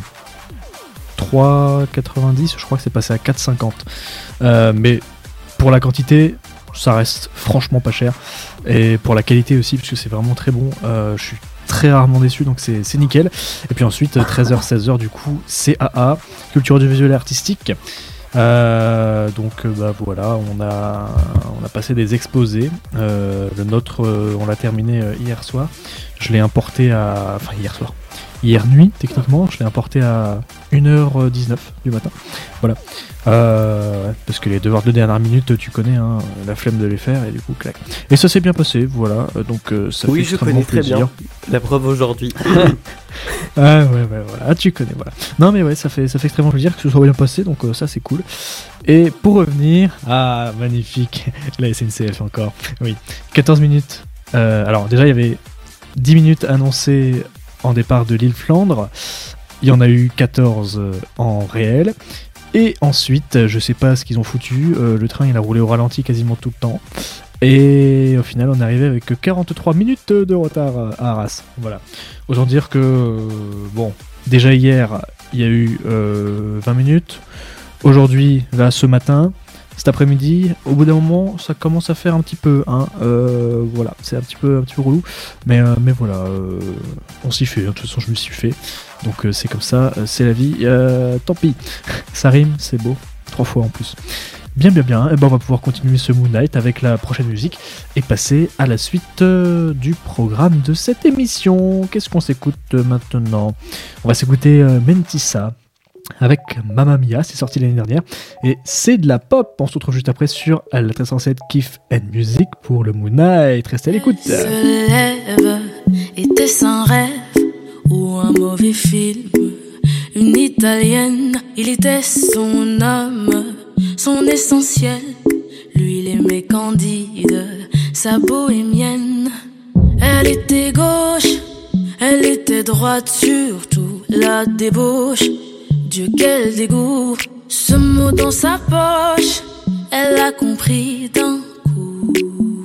3,90, je crois que c'est passé à 4,50. Mais pour la quantité, ça reste franchement pas cher. Et pour la qualité aussi, parce que c'est vraiment très bon. Je suis très rarement déçu, donc c'est nickel. Et puis ensuite 13h, 16h du coup, CAA, culture audiovisuelle et artistique. Donc bah voilà, on a passé des exposés. Le nôtre, on l'a terminé hier soir. Je l'ai importé hier nuit techniquement. Je l'ai importé à 1h19 du matin. Voilà. Parce que les devoirs de dernière minute, tu connais, hein, la flemme de les faire et du coup clac. Et ça s'est bien passé, voilà. Donc ça fait extrêmement plaisir. Oui, je connais très bien.
La preuve aujourd'hui.
Ouais, voilà, tu connais, voilà. Non mais ouais, ça fait extrêmement plaisir que ce soit bien passé, donc ça c'est cool. Et pour revenir, magnifique, la SNCF encore, oui, 14 minutes. Alors déjà il y avait 10 minutes annoncées en départ de l'île Flandre, il y en a eu 14 en réel. Et ensuite, je sais pas ce qu'ils ont foutu, le train il a roulé au ralenti quasiment tout le temps. Et au final, on est arrivé avec 43 minutes de retard à Arras. Voilà. Autant dire que, bon, déjà hier, il y a eu 20 minutes. Aujourd'hui, là, ce matin, cet après-midi, au bout d'un moment, ça commence à faire un petit peu, hein. Voilà, c'est un petit peu relou. Mais voilà, on s'y fait. De toute façon, je me suis fait. Donc c'est comme ça, c'est la vie. Tant pis. Ça rime, c'est beau. 3 fois en plus. Bien. Et ben on va pouvoir continuer ce Moon Knight avec la prochaine musique et passer à la suite du programme de cette émission. Qu'est-ce qu'on s'écoute maintenant ? On va s'écouter Mentissa avec Mamma Mia, c'est sorti l'année dernière et c'est de la pop. On se retrouve juste après sur la 1307 Kiff and Music pour le Moon Knight. Restez à l'écoute.
Se lève, était-ce un rêve ou un mauvais film? Une italienne, il était son âme, son essentiel. Lui, il aimait Candide, sa bohémienne. Elle était gauche, elle était droite, surtout la débauche. Dieu, quel dégoût, ce mot dans sa poche, elle a compris d'un coup.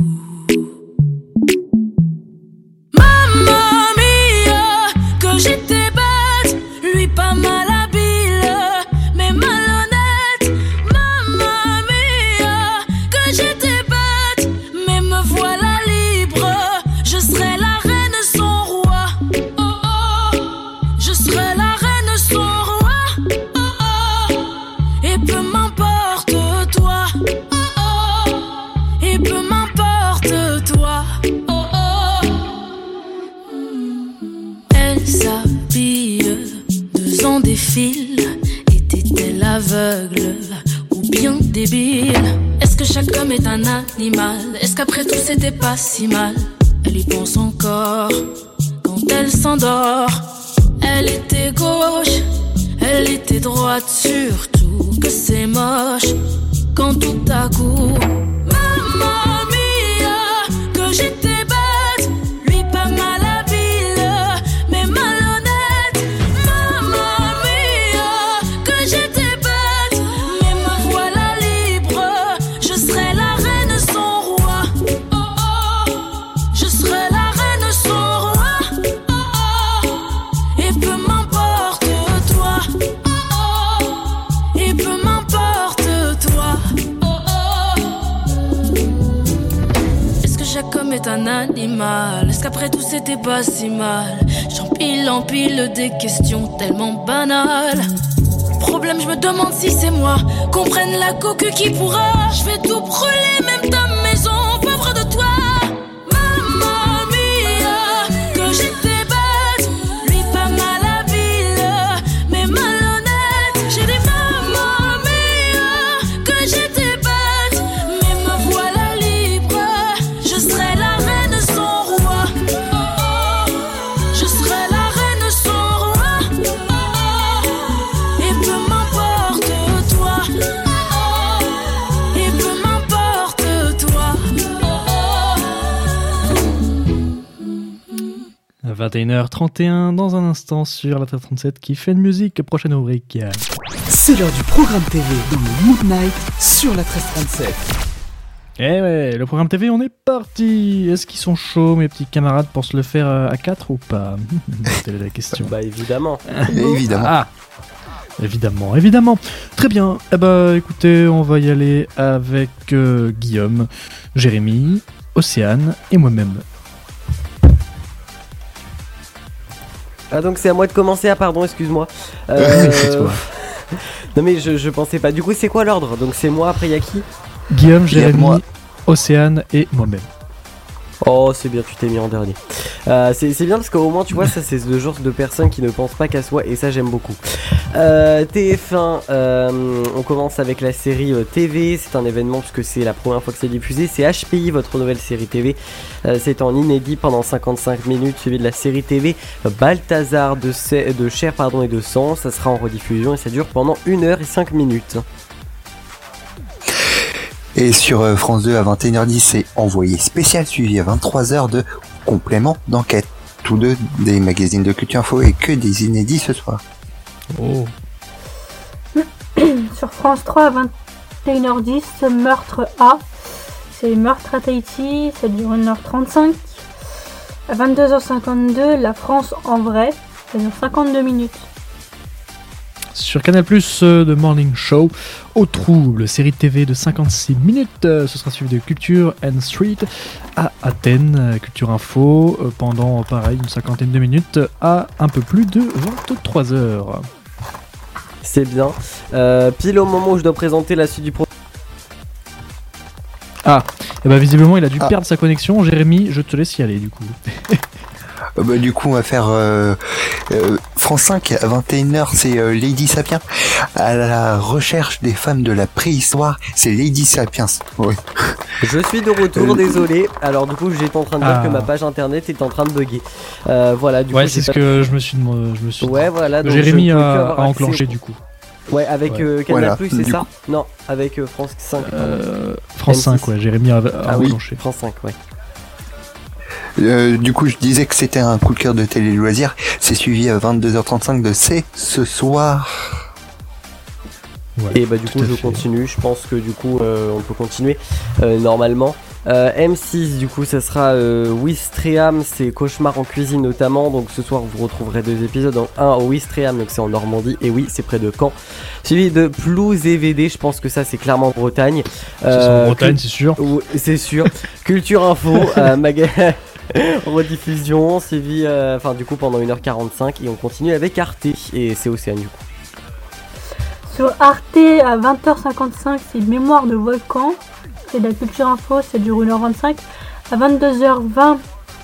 Mamma mia, que j'étais bête, lui pas mal habile, mais malhonnête. Mamma mia, que j'étais bête, mais me voilà libre. Je serai la reine, son roi. Oh oh, je serai la reine, son roi. Oh oh, et peu m'importe toi. Oh oh, et peu m'importe toi. Oh oh. Elle s'habille, 2 ans défile. Était-elle aveugle ou bien débile? Est-ce que chaque homme est un animal? Est-ce qu'après tout c'était pas si mal? Elle y pense encore quand elle s'endort. Elle était gauche, elle était droite, surtout que c'est moche quand tout à coup Mamma mia, que j'étais bête, lui pas mal habile, mais malhonnête. Mamma mia, que j'étais bête, mais me voilà libre. Je serai la un animal? Est-ce qu'après tout c'était pas si mal? J'empile, empile des questions tellement banales. Problème, je me demande si c'est moi. Qu'on prenne la coque qui pourra. Je vais tout brûler, même ta maison, pauvre de toi. Mamma mia, que j'étais bête. Lui pas mal habile, mais malhonnête. J'ai dit mamma mia, que j'étais bête. Mais me voilà libre. Je serai la reine sans roi. Je serai la reine sans roi. Et peu m'importe toi. Et peu m'importe toi.
21h31 dans un instant sur la 1337 qui fait de musique. Prochaine rubrique.
C'est l'heure du programme TV dans le Mood Night sur la 1337.
Eh ouais, le programme TV, on est parti. Est-ce qu'ils sont chauds, mes petits camarades, pour se le faire à 4 ou pas? Telle est la question.
Bah évidemment.
Évidemment.
Ah, évidemment. Très bien. Eh bah, écoutez, on va y aller avec Guillaume, Jérémy, Océane et moi-même.
Ah donc c'est à moi de commencer, ah pardon, excuse-moi.
C'est toi.
Non mais je pensais pas. Du coup c'est quoi l'ordre? Donc c'est moi, après y'a qui?
Guillaume, Jérémy,
moi.
Océane et moi-même.
Oh c'est bien, tu t'es mis en dernier. C'est bien parce qu'au moins tu vois ça c'est le genre de personnes qui ne pensent pas qu'à soi et ça j'aime beaucoup. TF1, on commence avec la série TV, c'est un événement puisque c'est la première fois que c'est diffusé, c'est HPI votre nouvelle série TV, c'est en inédit pendant 55 minutes suivi de la série TV Balthazar de chair et de sang, ça sera en rediffusion et ça dure pendant 1h05 minutes.
Et sur France 2 à 21h10, c'est Envoyé spécial suivi à 23h de Complément d'enquête. Tous deux des magazines de Culture Info et que des inédits ce soir.
Oh.
Sur France 3 à 21h10, Meurtre A. C'est Meurtre à Tahiti, ça dure 1h35. À 22h52, La France en vrai, ça dure 52 minutes.
Sur Canal+, The Morning Show, Au Trouble, série TV de 56 minutes, ce sera suivi de Culture and Street à Athènes, Culture Info, pendant pareil une cinquantaine de minutes à un peu plus de 23h.
C'est bien. Pile au moment où je dois présenter la suite du programme.
Ah, et bah visiblement il a dû perdre sa connexion. Jérémy, je te laisse y aller du coup.
Du coup on va faire France 5 à 21h, c'est Lady Sapiens. À la recherche des femmes de la préhistoire, c'est Lady Sapiens. Ouais.
Je suis de retour, désolé. Alors du coup j'étais en train de dire que ma page internet est en train de bugger. Voilà, du coup
c'est ce que je me suis dit.
Ouais voilà, donc
Jérémy a enclenché du coup.
Ouais, avec Canal+,
voilà,
c'est ça? Non, avec France 5.
France 5, ouais, Jérémy a enclenché.
France 5, ouais.
Du coup, je disais que c'était un coup de cœur de télé loisirs. C'est suivi à 22h35 de C'est ce soir.
Ouais,
et bah du coup je continue. Je pense que du coup on peut continuer normalement. M6 du coup ça sera Ouistreham, c'est Cauchemar en cuisine notamment. Donc ce soir vous retrouverez 2 épisodes, donc un au Ouistreham, donc c'est en Normandie, et oui c'est près de Caen, suivi de Plouze et VD. Je pense que ça c'est clairement en Bretagne.
C'est en Bretagne, c'est sûr.
C'est sûr. Culture Info, rediffusion, suivi du coup pendant 1h45 et on continue avec Arte et c'est Océane du coup.
Sur Arte à 20h55, c'est Mémoire de volcan. C'est de la Culture Info, ça dure 1h25. À 22h20,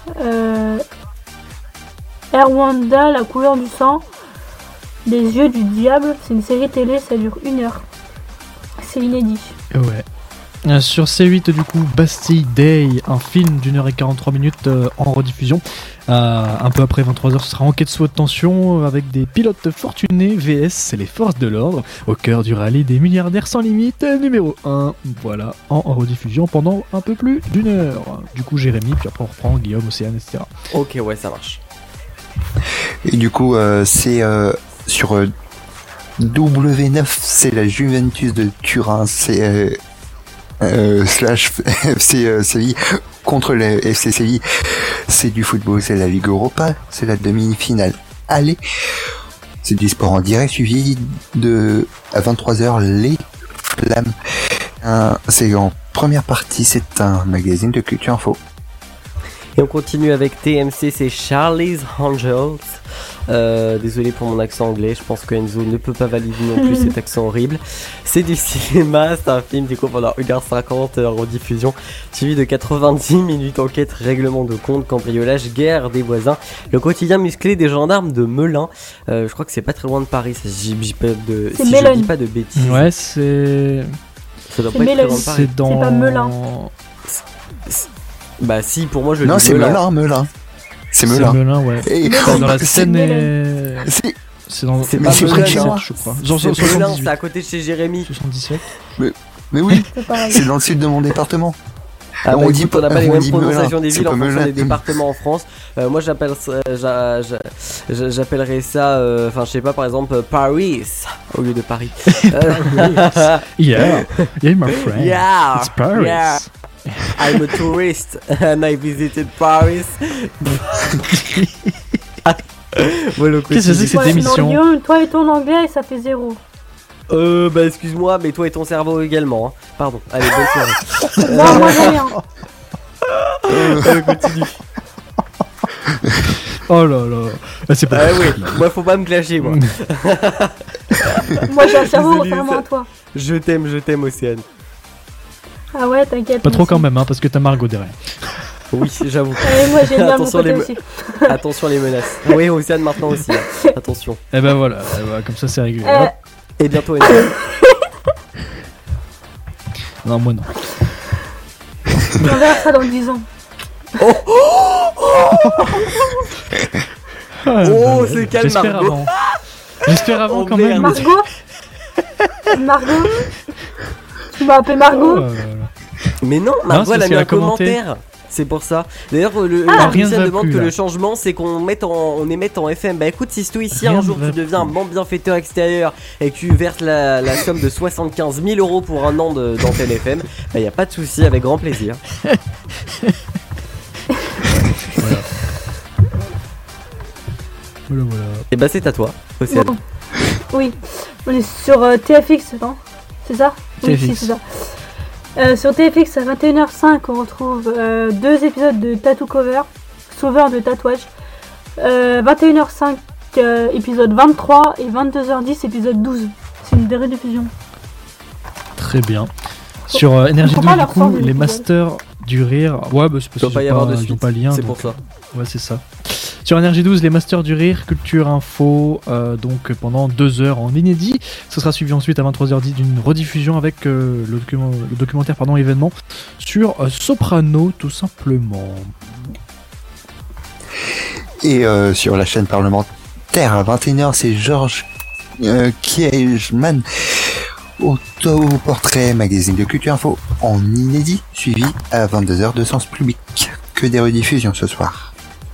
Rwanda, la couleur du sang. Les yeux du diable, c'est une série télé, ça dure 1h. C'est inédit.
Ouais. Sur C8 du coup, Bastille Day, un film d'1h43 en rediffusion. Un peu après 23h, ce sera Enquête sous haute tension avec des pilotes fortunés VS les forces de l'ordre au cœur du rallye des milliardaires sans limite numéro 1. Voilà, en rediffusion pendant un peu plus d'1 heure. Du coup Jérémy, puis après on reprend Guillaume, Océane, etc.
Ok, ouais, ça marche.
Et du coup, c'est sur W9, c'est la Juventus de Turin, c'est slash FC Séville contre le FC Séville. C'est du football, c'est la Ligue Europa, c'est la demi-finale. Allez, c'est du sport en direct suivi de à 23h les Flammes. C'est en première partie, c'est un magazine de Culture Info.
Et on continue avec TMC, c'est Charlie's Angels. Désolé pour mon accent anglais, je pense que Enzo ne peut pas valider non plus cet accent horrible. C'est du cinéma, c'est un film du coup pendant 1h50 en rediffusion, suivi de 90 minutes enquête, règlement de compte, cambriolage, guerre des voisins, le quotidien musclé des gendarmes de Melun. Je crois que c'est pas très loin de Paris, si je dis pas de bêtises.
Ouais, c'est...
Ça doit
C'est
pas être très
Melun.
loin de Paris.
C'est dans...
C'est pas Melun.
Bah si, pour moi je
Non,
dis
c'est Melun. C'est Melun.
C'est Melun, ouais.
Et
C'est dans la
c'est-
Seine
c'est-
et... C'est dans...
C'est
pas
c'est
Melun,
77,
non.
je crois.
C'est
Genre
Melun,
78.
c'est à côté de chez Jérémy.
77.
Mais oui,
C'est pareil.
c'est dans le sud de mon département.
Ah
On
bah,
dit
écoute, on n'a
pas-
pas les
on
mêmes
dit
prononciations
Melun,
des
c'est
villes en
pas
fonction
Melun.
des départements en France. Moi j'appellerais ça, enfin je sais pas, par exemple Paris au lieu de Paris.
Yeah, yeah, my friend.
Yeah,
It's Paris.
yeah. I'm a tourist and I visited Paris. Voilà,
Qu'est-ce que c'est que cette
Ouais,
émission?
non, Guillaume, toi et ton anglais, ça fait 0.
Bah excuse-moi, mais toi et ton cerveau également. Hein. Pardon. Allez, bonne soirée.
Non, moi j'ai rien.
Allez, continue.
Oh là là. Ah, c'est pas
Ah oui, moi faut pas me clasher moi.
Moi j'ai un cerveau
Désolé,
contrairement
ça-
à toi.
Je t'aime Océane.
Ah ouais, t'inquiète.
Pas trop
moi
quand
aussi.
même, hein, parce que t'as Margot derrière.
Oui, j'avoue.
Et moi j'ai bien mon
Attention,
côté
les
aussi.
Attention les menaces. Oui, Océane maintenant aussi. Hein. Attention.
Eh ben voilà, comme ça c'est réglé.
Euh,
Hop.
Et bientôt Enzo.
Non, moi non.
On verra ça dans 10 ans.
Oh, c'est calme,
J'espère
Margot.
avant. J'espère avant
Oh,
quand
merde.
même.
Margot Margot Tu m'as appelé
Oh
Margot
là là.
Mais non, Margot
c'est
elle a
parce
mis
qu'elle
un
a commenté.
commentaire. C'est pour ça. D'ailleurs,
Ah, rien ne
Lucien
va
demande
plus,
que
là.
le changement, c'est qu'on émette en FM. Bah écoute, si ici
Rien
un
ne
jour
va
tu deviens un
plus.
bon bienfaiteur extérieur et que tu verses la somme de 75 000 € pour un an d'antenne FM, bah y a pas de souci, avec grand plaisir.
Voilà, voilà.
Et bah c'est à toi, Océane.
Bon. Oui, on est sur TFX, non C'est ça Oui,
TFX.
si, c'est ça. Sur TFX à 21h05, on retrouve 2 épisodes de Tattoo Cover, Sauveur de tatouage. 21h05, épisode 23 et 22h10, épisode 12. C'est une rediffusion.
Très bien. Sur Energy
comprends
12,
pas
du
leur
coup,
sens,
les
les
masters du rire. Ouais, bah c'est
Il doit
parce
pas y
qu'ils
avoir de
ils ont
suite.
pas le lien.
C'est
donc,
pour ça.
Ouais, c'est ça. Sur Energy 12, les Masters du Rire, Culture Info, donc pendant 2 heures en inédit. Ce sera suivi ensuite à 23h10 d'une rediffusion avec le documentaire événement sur Soprano, tout simplement.
Et sur la chaîne parlementaire à 21h, c'est Georges Kiechman. Autoportrait, magazine de Culture Info en inédit, suivi à 22h de Sens Public. Que des rediffusions ce soir.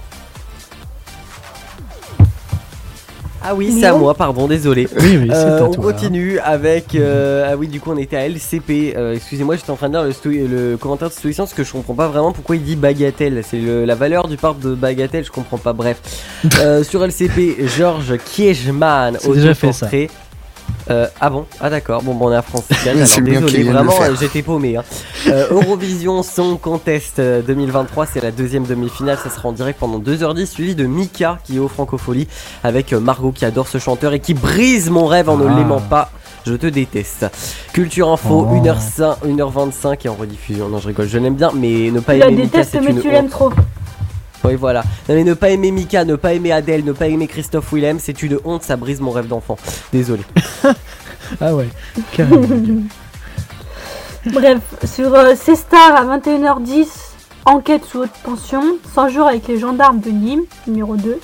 Ah oui, c'est à moi, pardon, désolé.
Oui, c'est à
on
toi.
continue avec. Ah oui, du coup, on était à LCP. Excusez-moi, j'étais en train de lire le commentaire de Stoïcien parce que je comprends pas vraiment pourquoi il dit bagatelle. C'est la valeur du parc de bagatelle, je comprends pas. Bref. Sur LCP, Georges Kiechman,
C'est déjà fait, ça.
autoportrait. Ah bon? Ah d'accord, bon, on est à France 4, alors
C'est bien
désolé,
qu'il vienne de le
vraiment
faire.
j'étais paumé. Hein. Eurovision Song Contest 2023, c'est la deuxième demi-finale, ça sera en direct pendant 2h10, suivi de Mika qui est au Francophonie avec Margot qui adore ce chanteur et qui brise mon rêve en ne
Ah.
l'aimant pas. Je te déteste. Culture Info,
Oh.
1h25 et en rediffusion. Non, je rigole, je l'aime bien, mais ne pas
Tu la
aimer Mika,
détestes,
c'est
mais
une
tu l'aimes
honte.
trop.
Oui, voilà. Non, mais ne pas aimer Mika, ne pas aimer Adèle, ne pas aimer Christophe Willem, c'est une honte, ça brise mon rêve d'enfant. Désolé.
Ah ouais, carrément.
Bref, sur C-Star à 21h10, enquête sous haute tension, 100 jours avec les gendarmes de Nîmes, numéro 2.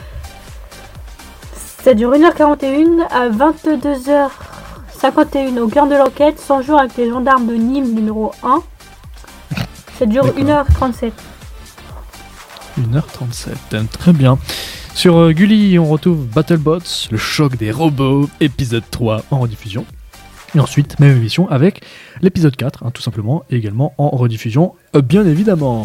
Ça dure 1h41 à 22h51 au cœur de l'enquête, 100 jours avec les gendarmes de Nîmes, numéro 1. Ça dure
D'accord.
1h37.
1h37, très bien. Sur Gulli, on retrouve BattleBots, le choc des robots, épisode 3 en rediffusion. Et ensuite, même émission avec l'épisode 4, tout simplement, et également en rediffusion, bien évidemment.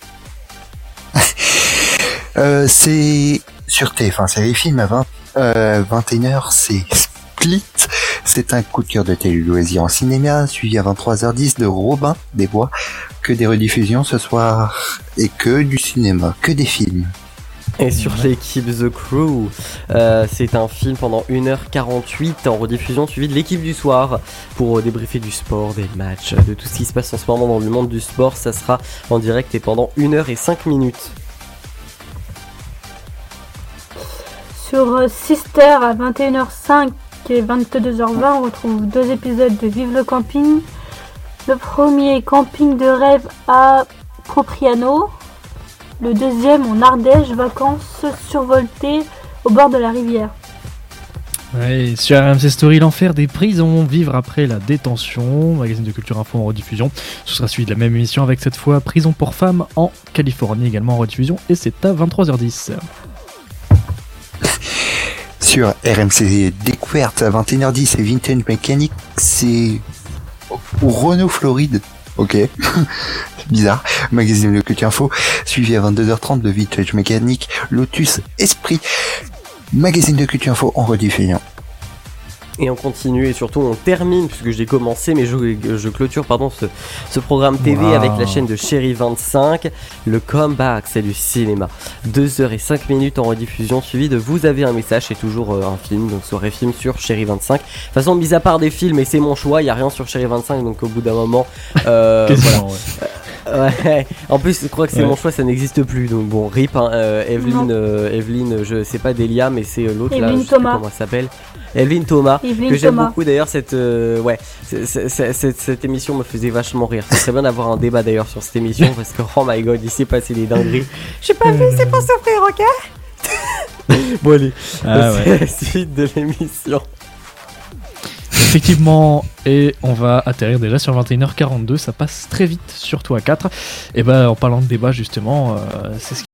C'est sur TF1 Série Film à 21h, c'est Split. C'est un coup de cœur de télé loisir en cinéma, suivi à 23h10 de Robin des Bois. Que que des rediffusions ce soir et que du cinéma, que des films.
Et sur l'équipe The Crew, c'est un film pendant 1h48 en rediffusion suivi de l'équipe du soir pour débriefer du sport, des matchs, de tout ce qui se passe en ce moment dans le monde du sport. Ça sera en direct et pendant 1h05.
Sur Sister à 21h05 et 22h20, on retrouve 2 épisodes de Vive le camping. Le premier, Camping de rêve à Propriano. Le deuxième, en Ardèche, vacances survoltées au bord de la rivière.
Ouais, sur RMC Story, l'enfer des prisons, vivre après la détention, magazine de culture info en rediffusion. Ce sera suivi de la même émission avec cette fois Prison pour femmes en Californie, également en rediffusion, et c'est à 23h10.
Sur RMC Découverte à 21h10 et Vintage Mécanique, c'est Renault Floride. Ok, bizarre. Magazine de culture info, suivi à 22h30 de Vintage Mécanique, Lotus Esprit. Magazine de culture info en rediffusion.
Et on continue et surtout on termine, puisque j'ai commencé, mais je clôture ce programme TV avec la chaîne de Chéri 25. Le comeback, c'est du cinéma. 2h05 en rediffusion, suivi de Vous avez un message, c'est toujours un film, donc soirée film sur Chéri 25. De toute façon, mis à part des films, et c'est mon choix, il n'y a rien sur Chéri 25, donc au bout d'un moment... voilà. Ouais. En plus, je crois que c'est mon choix, ça n'existe plus. Donc bon, RIP, hein, Evelyne, je sais pas Delia, mais c'est l'autre là, je sais plus comment elle s'appelle. Evelyne Thomas, que j'aime beaucoup d'ailleurs. Cette émission me faisait vachement rire. Ce serait bien d'avoir un débat d'ailleurs sur cette émission parce que oh my god, il s'est passé des dingueries. J'ai pas vu, c'est pour souffrir, ok. Bon allez, c'est la suite de l'émission.
Effectivement, et on va atterrir déjà sur 21h42, ça passe très vite, surtout à 4. Et ben en parlant de débat justement, c'est ce qui...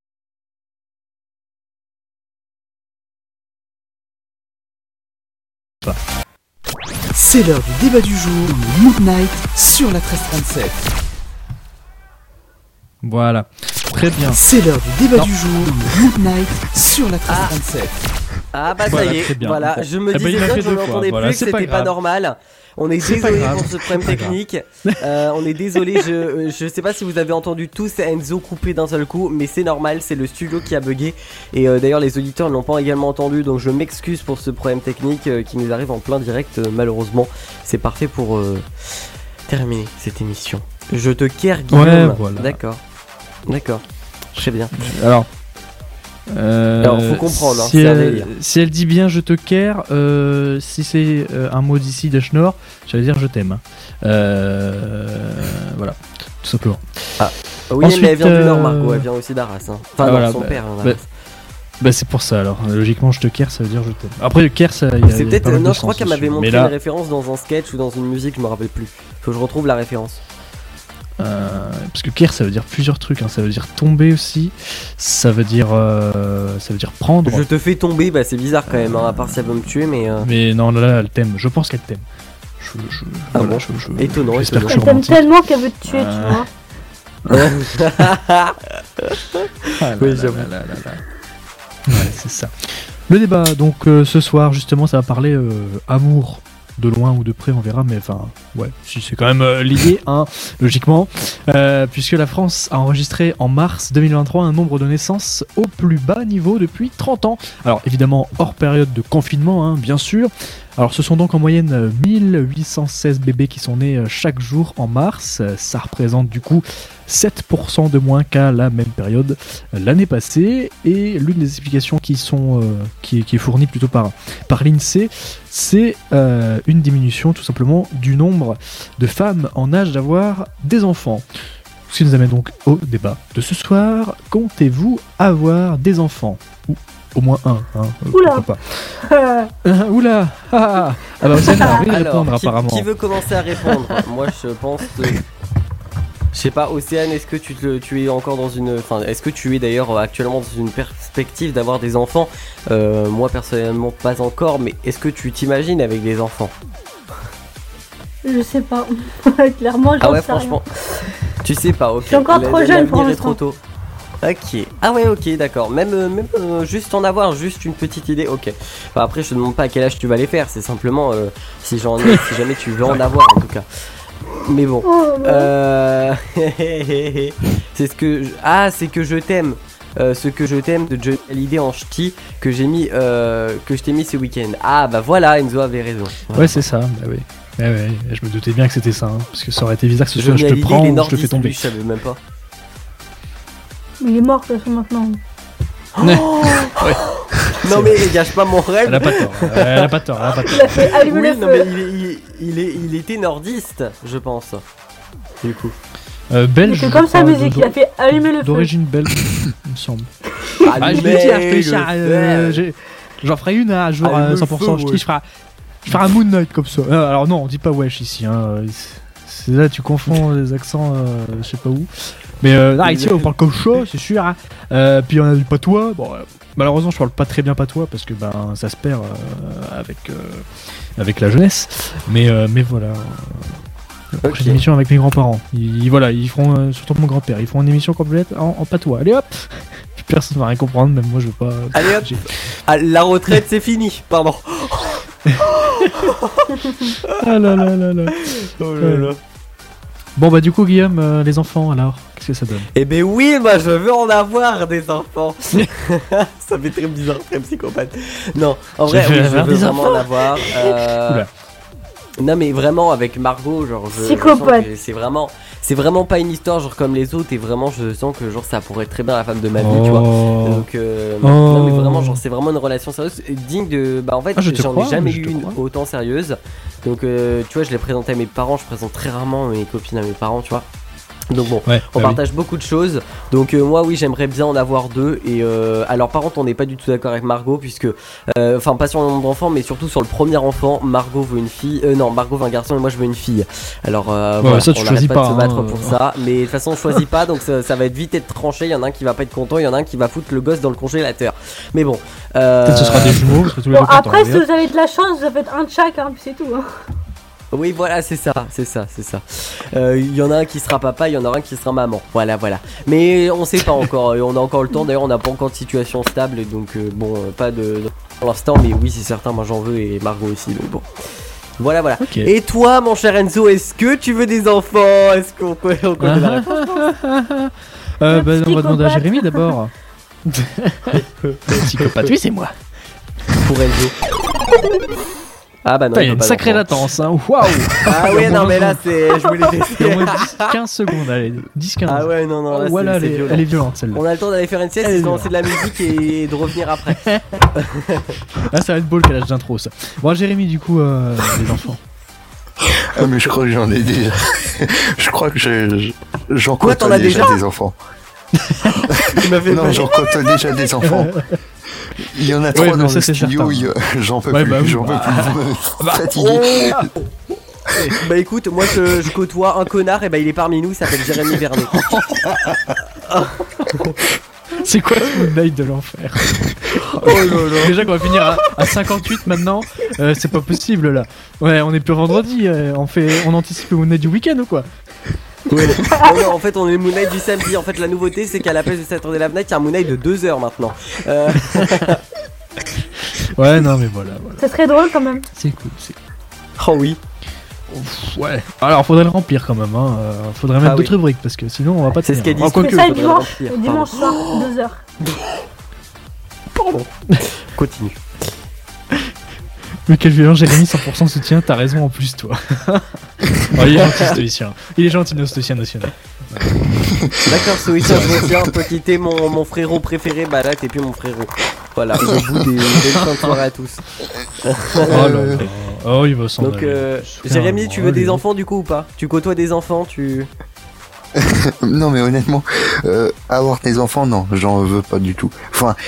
C'est l'heure du débat du jour dans le Mood Night sur la 1337.
Voilà, très bien.
C'est l'heure du débat du jour dans le Mood Night sur la 1337.
Ah bah ça y est, voilà, je me disais bien que je n'entendais plus, que c'était pas normal. On est désolé pour ce problème technique. On est désolé, je sais pas si vous avez entendu tous Enzo couper d'un seul coup, mais c'est normal, c'est le studio qui a bugué. Et d'ailleurs les auditeurs ne l'ont pas également entendu, donc je m'excuse pour ce problème technique qui nous arrive en plein direct, malheureusement. C'est parfait pour terminer cette émission. Je te care, Guillaume.
Ouais, voilà.
D'accord, je sais bien.
Alors
faut comprendre, hein,
si elle dit bien je te care, si c'est un mot d'ici de Schnorr, j'allais dire je t'aime. Voilà, tout simplement.
Ah oui, ensuite, mais elle vient du Nord, Marco, elle vient aussi d'Arras. Hein. Enfin, voilà, son père.
Bah c'est pour ça alors, logiquement je te care ça veut dire je t'aime. Après care ça
c'est peut-être, non je crois qu'elle m'avait montré une référence dans un sketch ou dans une musique, je me rappelle plus. Faut que je retrouve la référence.
Parce que care ça veut dire plusieurs trucs, hein. Ça veut dire tomber aussi, ça veut dire prendre.
Je te fais tomber, bah c'est bizarre quand même, hein, à part si elle veut me tuer,
mais non là elle t'aime, je pense qu'elle t'aime.
Étonnant.
Elle t'aime tellement qu'elle veut te tuer, tu vois.
Oui, j'avoue.
Ouais, c'est ça. Le débat, donc ce soir justement ça va parler amour. De loin ou de près, on verra, mais enfin, ouais, si c'est quand même lié, hein, logiquement, puisque la France a enregistré en mars 2023 un nombre de naissances au plus bas niveau depuis 30 ans. Alors évidemment, hors période de confinement, hein, bien sûr. Alors ce sont donc en moyenne 1816 bébés qui sont nés chaque jour en mars. Ça représente du coup 7% de moins qu'à la même période l'année passée. Et l'une des explications qui est fournie plutôt par l'INSEE, c'est une diminution tout simplement du nombre de femmes en âge d'avoir des enfants. Ce qui nous amène donc au débat de ce soir. Comptez-vous avoir des enfants ? Au moins un, hein,
oula
pas. Oula ah bah vous allez y répondre apparemment.
Qui veut commencer à répondre? Moi je pense que... Je sais pas, Océane, est-ce que tu es encore dans une... Enfin, est-ce que tu es d'ailleurs actuellement dans une perspective d'avoir des enfants? Moi personnellement pas encore, mais est-ce que tu t'imagines avec des enfants?
Je sais pas, clairement je sais
franchement, rien. Tu sais pas, ok.
Je suis encore trop jeune pour l'instant.
Trop tôt. Ok. Ah ouais, ok, d'accord. Même juste en avoir juste une petite idée, ok. Enfin, après, je te demande pas à quel âge tu vas les faire. C'est simplement si jamais tu veux en avoir, en tout cas. Mais bon.
Oh,
C'est c'est que je t'aime. Ce que je t'aime de Johnny Hallyday en ch'ti que j'ai mis que je t'ai mis ce week-end. Ah bah voilà, Enzo avait raison. Voilà.
Ouais, c'est ça. Bah oui. Ouais, je me doutais bien que c'était ça, hein, parce que ça aurait été bizarre que ce soit
Johnny
je te
Hallyday,
prends
il est
ou je te fais
nordiste,
tomber.
lui, je savais même pas.
Il est mort de toute façon maintenant.
Non mais gâche pas mon rêve.
Elle a pas tort. Elle a pas tort.
Il a fait allumer
Oui,
le
non
feu.
mais il était nordiste, je pense. Du coup.
Belge.
C'est comme
je
sa
crois,
musique, il a fait allumer le feu.
d'origine belge, il me semble.
Ah,
Je l'ai dit, je te cherche, j'en ferai une un jour à 100%. Je ferai un Moon Knight comme ça. Alors non, on dit pas wesh ici. Hein. C'est là, tu confonds les accents, je sais pas où. Mais là, ici, on parle comme ça, c'est sûr. Hein. Puis on a du patois. Bon, malheureusement, je parle pas très bien patois parce que ça se perd avec la jeunesse. Mais voilà. Prochaine émission avec mes grands-parents. Ils feront, surtout mon grand-père, ils feront une émission complète en patois. Allez hop. Personne va rien comprendre, même moi je veux pas.
Allez hop. Ah, la retraite c'est fini, pardon.
Ah là là là là.
Oh là là.
Bon bah du coup Guillaume, les enfants alors, qu'est-ce que ça donne?
Eh ben oui, moi je veux en avoir des enfants. Ça fait très bizarre, très psychopathe. Non, en vrai, oui, je veux vraiment en avoir. Non mais vraiment avec Margot, genre
psychopathe.
C'est vraiment pas une histoire genre comme les autres et vraiment je sens que genre ça pourrait être très bien la femme de ma vie, tu vois. Donc non mais vraiment genre c'est vraiment une relation sérieuse digne de en fait j'en ai jamais eu une autant sérieuse. Donc tu vois, je l'ai présenté à mes parents, je présente très rarement mes copines à mes parents, tu vois. Donc bon, on partage beaucoup de choses. Donc moi oui, j'aimerais bien en avoir deux. Et alors par contre, on n'est pas du tout d'accord avec Margot puisque, enfin pas sur le nombre d'enfants, mais surtout sur le premier enfant. Margot veut une fille. Non, Margot veut un garçon et moi je veux une fille. Alors voilà,
ça, tu
on
choisis
n'arrête pas de se
pas,
battre pour ça. Mais de toute façon, on choisit pas, donc ça va être vite être tranché. Il y en a un qui va pas être content, il y en a un qui va foutre le gosse dans le congélateur. Mais bon.
Peut-être ce sera des jumeaux. Parce que tous les deux
Après,
contents,
si vous avez de la chance, vous faites un de chaque, hein, puis c'est tout. Hein.
Oui, voilà, c'est ça. Il y en a un qui sera papa, il y en aura un qui sera maman. Voilà. Mais on sait pas encore. On a encore le temps. D'ailleurs, on n'a pas encore de situation stable. Donc, pas de pour l'instant. Mais oui, c'est certain. Moi, j'en veux et Margot aussi. Donc, bon. Voilà.
Okay.
Et toi, mon cher Enzo, est-ce que tu veux des enfants? Est-ce qu'on connaît la réponse?
On va demander à Jérémy d'abord. Psychopathe, oui, c'est moi.
Pour Enzo. Ah bah non,
il y a une sacrée latence, hein. Waouh.
Ah ouais, non mais là c'est... Je voulais tester.
Au moins 15 secondes, allez, 10-15.
Ah ouais, non, là
voilà, elle est violente celle-là.
On a le temps d'aller faire une sieste, de lancer de la musique et de revenir après.
Ah, ça va être beau le calage d'intro, ça. Bon, Jérémy, du coup, les enfants.
Ah mais je crois que j'en ai déjà. Je crois que j'en
Quoi, t'en
côtoie
as
déjà
déjà
des enfants.
Non,
j'en côtoie déjà des enfants. Il y en a trois dans le studio, j'en peux plus, j'en peux plus. Fatigué.
Bah écoute, moi je côtoie un connard et bah il est parmi nous, il s'appelle Jérémy Vernet.
C'est quoi ce Moon Knight de l'enfer? Déjà qu'on va finir à 58 maintenant, c'est pas possible là. Ouais, on est plus vendredi, on anticipe le Moon Knight du week-end ou quoi?
Ouais. Non, en fait on est le Moon Knight du samedi. En fait la nouveauté c'est qu'à la place de Saturday Night Live, il y a un Moon Knight de 2 heures maintenant.
Ouais, non mais voilà.
Ça serait drôle quand même.
C'est cool.
Oh oui.
Ouais. Alors faudrait le remplir quand même, hein. Faudrait mettre d'autres rubriques parce que sinon on va pas tenir.
C'est ce qu'elle dit.
C'est ça le dimanche soir, 2 heures.
Pardon. Continue.
Mais quel violent, Jérémy, 100% soutien, t'as raison en plus, toi. Oh, il est gentil, stoïcien. Il est gentil, nos stoïciens national.
D'accord, stoïcien, je retiens. Toi qui étais mon frérot préféré, bah là t'es plus mon frérot. Voilà, au bout des fins de soirée à tous.
Oh là là. Oh, il va s'en
Donc, Jérémy, tu veux des enfants du coup ou pas? Tu côtoies des enfants,
Non mais honnêtement, avoir des enfants, non, j'en veux pas du tout. Enfin,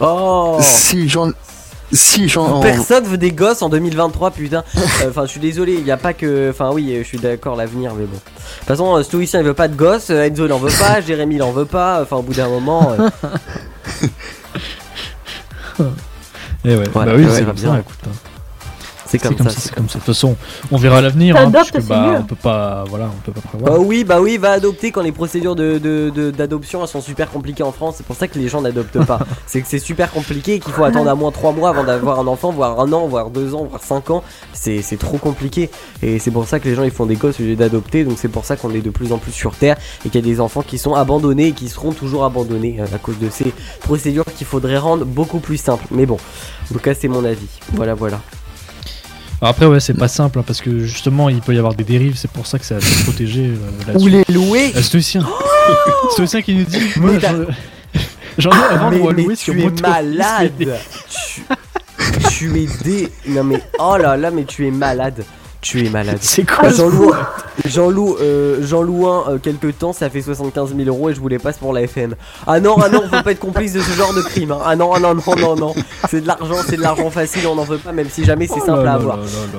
si j'en...
Personne veut des gosses en 2023, putain. Enfin, je suis désolé, il y a pas que... Enfin oui, je suis d'accord, l'avenir, mais bon. De toute façon, Stoïcien il veut pas de gosses, Enzo il en veut pas, Jérémy il en veut pas, enfin au bout d'un moment...
Et ouais,
voilà,
bah oui,
ouais,
c'est
va
bien, écoute.
C'est comme ça.
C'est comme ça. De toute façon, on verra à l'avenir,
T'adoptes,
puisque
c'est mieux.
on peut pas prévoir.
Bah oui, va adopter quand les procédures d'adoption elles sont super compliquées en France. C'est pour ça que les gens n'adoptent pas. C'est que c'est super compliqué et qu'il faut attendre à moins 3 mois avant d'avoir un enfant, voire 1 an, voire 2 ans, voire 5 ans. C'est trop compliqué. Et c'est pour ça que les gens ils font des gosses au lieu d'adopter. Donc c'est pour ça qu'on est de plus en plus sur Terre et qu'il y a des enfants qui sont abandonnés et qui seront toujours abandonnés à cause de ces procédures qu'il faudrait rendre beaucoup plus simples. Mais bon, en tout cas c'est mon avis. Voilà.
Alors après, ouais, c'est pas simple, parce que justement, il peut y avoir des dérives, c'est pour ça que c'est à se protéger là-dessus.
Ou les louer.
Stoïcien. Stoïcien qui nous dit moi, j'en ai à vendre ou à louer sur
tu es
moto.
malade. Tu es non mais oh là là, mais tu es malade. Tu es malade.
C'est quoi
J'en loue un quelque temps, ça fait 75 000 € et je vous les passe pour la FM. Ah non, faut pas être complice de ce genre de crime. Hein. Ah non. C'est de l'argent facile, on n'en veut pas, même si jamais c'est simple à avoir.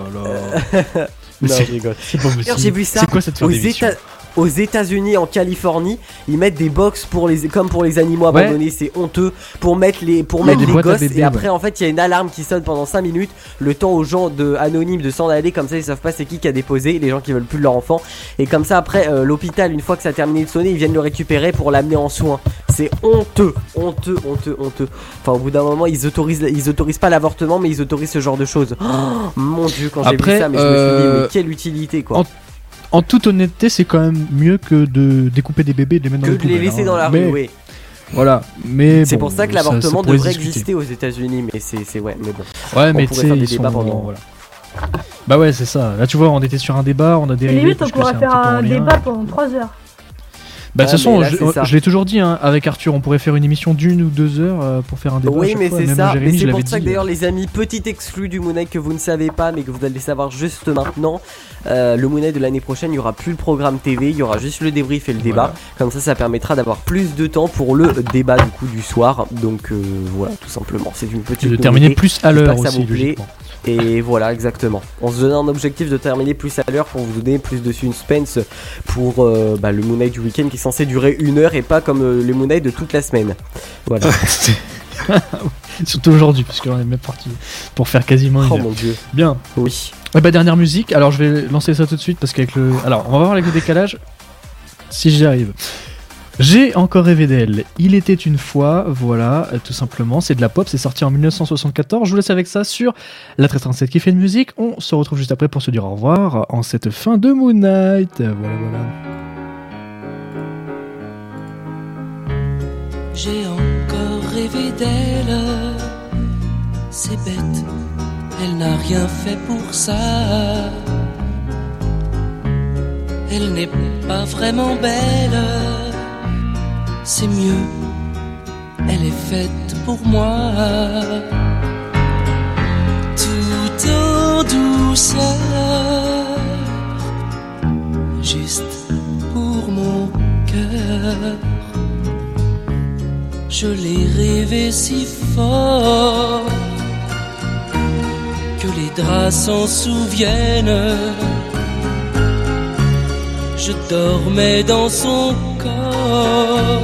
Non, je rigole.
C'est pas possible.
J'ai vu ça
C'est quoi cette fin d'émission
aux États-Unis, en Californie, ils mettent des box comme pour les animaux abandonnés, c'est honteux, pour mettre les gosses bébés, et après en fait il y a une alarme qui sonne pendant 5 minutes, le temps aux gens anonymes de s'en aller, comme ça ils savent pas c'est qui a déposé, les gens qui veulent plus de leur enfant, et comme ça après l'hôpital, une fois que ça a terminé de sonner, ils viennent le récupérer pour l'amener en soins. C'est honteux. Enfin au bout d'un moment ils autorisent pas l'avortement, mais ils autorisent ce genre de choses. Oh, mon Dieu, quand j'ai vu ça, mais je me suis dit mais quelle utilité quoi.
En toute honnêteté, c'est quand même mieux que de découper des bébés et de les mettre dans
que
les poubelles.
Que de les laisser dans la rue, oui.
Voilà, mais
c'est
bon,
pour ça que l'avortement devrait exister aux États-Unis, mais c'est ouais, mais bon.
Ouais, mais tu sais,
ils sont
voilà. Bah ouais, c'est ça. Là, tu vois, on était sur un débat, on a dérivé.
Limite, on pourrait faire un débat pendant 3 heures.
Bah de toute façon, je l'ai toujours dit, hein, avec Arthur, on pourrait faire une émission d'1 ou 2 heures pour faire un débat.
Oui, mais c'est ça.
Jérémy,
mais c'est pour ça que d'ailleurs, les amis, petit exclu du Moon Knight que vous ne savez pas, mais que vous allez savoir juste maintenant. Le Moon Knight de l'année prochaine, il n'y aura plus le programme TV, il y aura juste le débrief et le débat. Comme ça permettra d'avoir plus de temps pour le débat du coup du soir. Donc voilà, tout simplement. C'est une petite.
De terminer plus à l'heure aussi, logiquement.
Et voilà, exactement. On se donnait un objectif de terminer plus à l'heure pour vous donner plus de suspense pour le Moon Knight du week-end qui est censé durer 1 heure et pas comme les Moon Knight de toute la semaine. Voilà.
Surtout aujourd'hui, parce qu'on est même parti pour faire quasiment 1 heure.
Oh mon dieu.
Bien.
Oui.
Dernière musique. Alors je vais lancer ça tout de suite parce qu'avec le. Alors on va voir avec le décalage si j'y arrive. J'ai encore rêvé d'elle. Il était une fois, voilà, tout simplement. C'est de la pop, c'est sorti en 1974. Je vous laisse avec ça sur la 1337 qui fait une musique. On se retrouve juste après pour se dire au revoir en cette fin de Moon Knight. Voilà.
J'ai encore rêvé d'elle. C'est bête, elle n'a rien fait pour ça. Elle n'est pas vraiment belle. C'est mieux, elle est faite pour moi. Tout en douceur, juste pour mon cœur. Je l'ai rêvé si fort que les draps s'en souviennent. Je dormais dans son corps,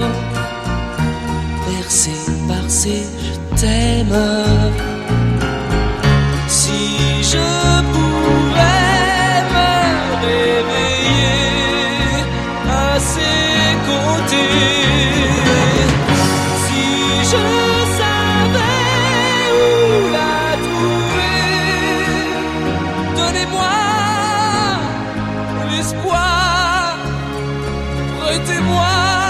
bercé par ses je t'aime. Si je pouvais me réveiller à ses côtés, si je savais où la trouver, donnez-moi l'espoir. Prêtez-moi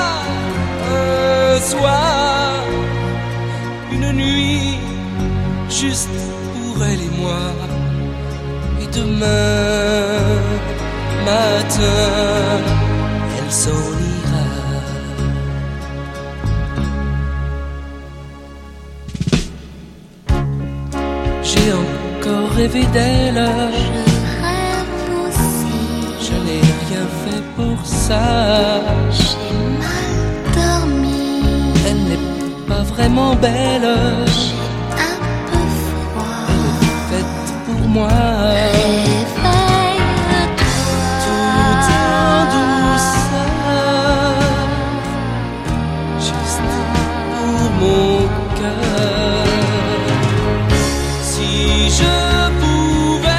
un soir, une nuit, juste pour elle et moi. Et demain matin, elle s'en ira. J'ai encore rêvé d'elle. Je n'ai rien fait pour ça.
J'ai mal dormi.
Elle n'est pas vraiment belle.
J'ai un peu froid.
Elle est faite pour moi.
Réveille-toi.
Tout en douceur, juste pour mon cœur. Si je pouvais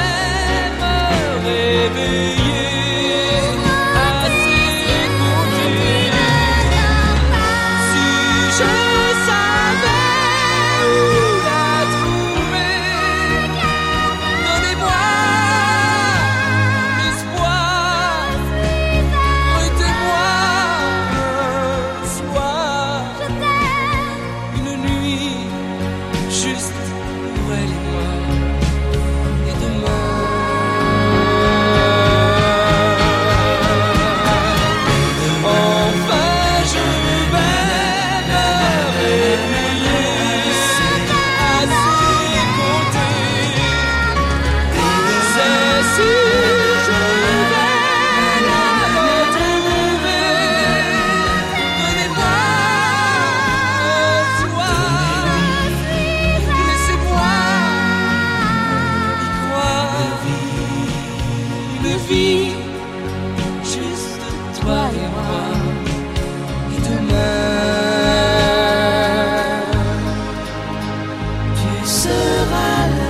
seras là.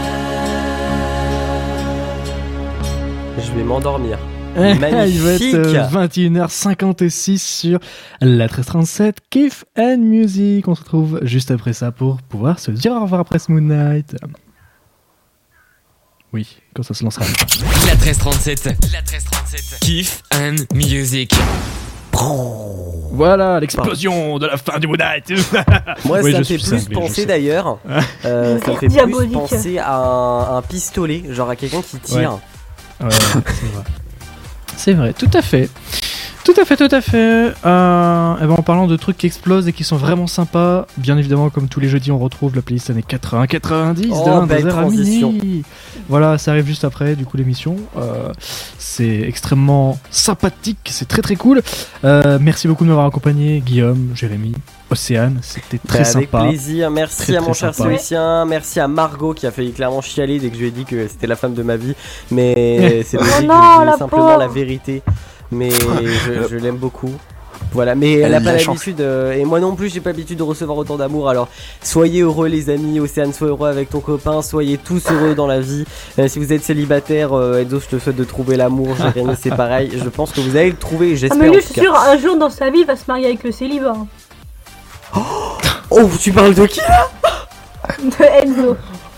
Je vais m'endormir.
Il va
Magnifique.
être 21h56 sur la 1337 Kiff and Music. On se retrouve juste après ça pour pouvoir se dire au revoir après ce Moon Knight. Oui, quand ça se lancera.
La 1337. Kiff and Music.
Voilà, l'explosion de la fin du Moon Knight.
Moi,
Oui,
ça
je
me fait
suis
plus
cinglé, je
penser
sais.
d'ailleurs. Ça me fait plus
Diabolique.
penser à un pistolet, genre à quelqu'un qui tire.
Ouais, c'est vrai. C'est vrai, tout à fait. Tout à fait. Et ben, en parlant de trucs qui explosent et qui sont vraiment sympas, bien évidemment, comme tous les jeudis, on retrouve la playlist années 80-90
Oh,
de 22h
belle
à
transition.
minuit. Voilà, ça arrive juste après, du coup, l'émission. C'est extrêmement sympathique, c'est très très cool. Merci beaucoup de m'avoir accompagné, Guillaume, Jérémy, Océane, c'était très
Avec
sympa.
plaisir, merci
Très,
à mon
très
cher
sympa.
Stoïcien, merci à Margot qui a failli clairement chialer dès que je lui ai dit que c'était la femme de ma vie, mais c'est logique,
non,
je lui ai
la
dit simplement
pauvre.
la vérité, mais je l'aime beaucoup. Voilà, mais elle a
de
pas
la chance.
l'habitude, et moi non plus j'ai pas l'habitude de recevoir autant d'amour, alors soyez heureux les amis, Océane, sois heureux avec ton copain, soyez tous heureux dans la vie. Si vous êtes célibataire, Enzo, je te souhaite de trouver l'amour, Jérémy c'est pareil, je pense que vous allez le trouver,
Ah,
j'espère
mais
en
lui,
tout
je
cas.
suis sûr, un jour dans sa vie, il va se marier avec le célibat.
Oh, tu parles de qui là?
De Enzo.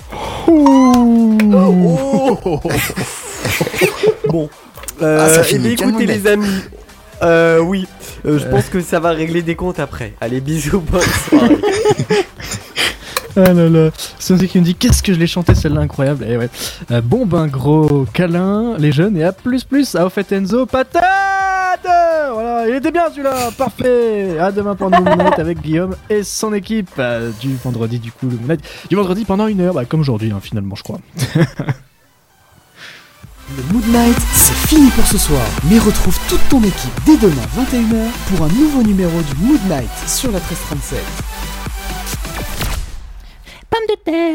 Bon,
ça
eh
finit
bien,
calmement,
écoutez
mec.
les amis, oui, je pense que ça va régler des comptes après. Allez, bisous, bonne soirée.
Ah là là, c'est qui me dit qu'est-ce que je l'ai chanté celle-là incroyable. Et ouais. Bon ben gros câlin les jeunes et à plus à au fait Enzo patate. Voilà, il était bien celui-là, parfait. À demain pour le Moon Knight avec Guillaume et son équipe du vendredi du coup le Moon Knight du vendredi pendant 1 heure, comme aujourd'hui finalement je crois.
Le Mood Night, c'est fini pour ce soir. Mais retrouve toute ton équipe dès demain 21h pour un nouveau numéro du Mood Night sur la 1337.
Pomme de terre.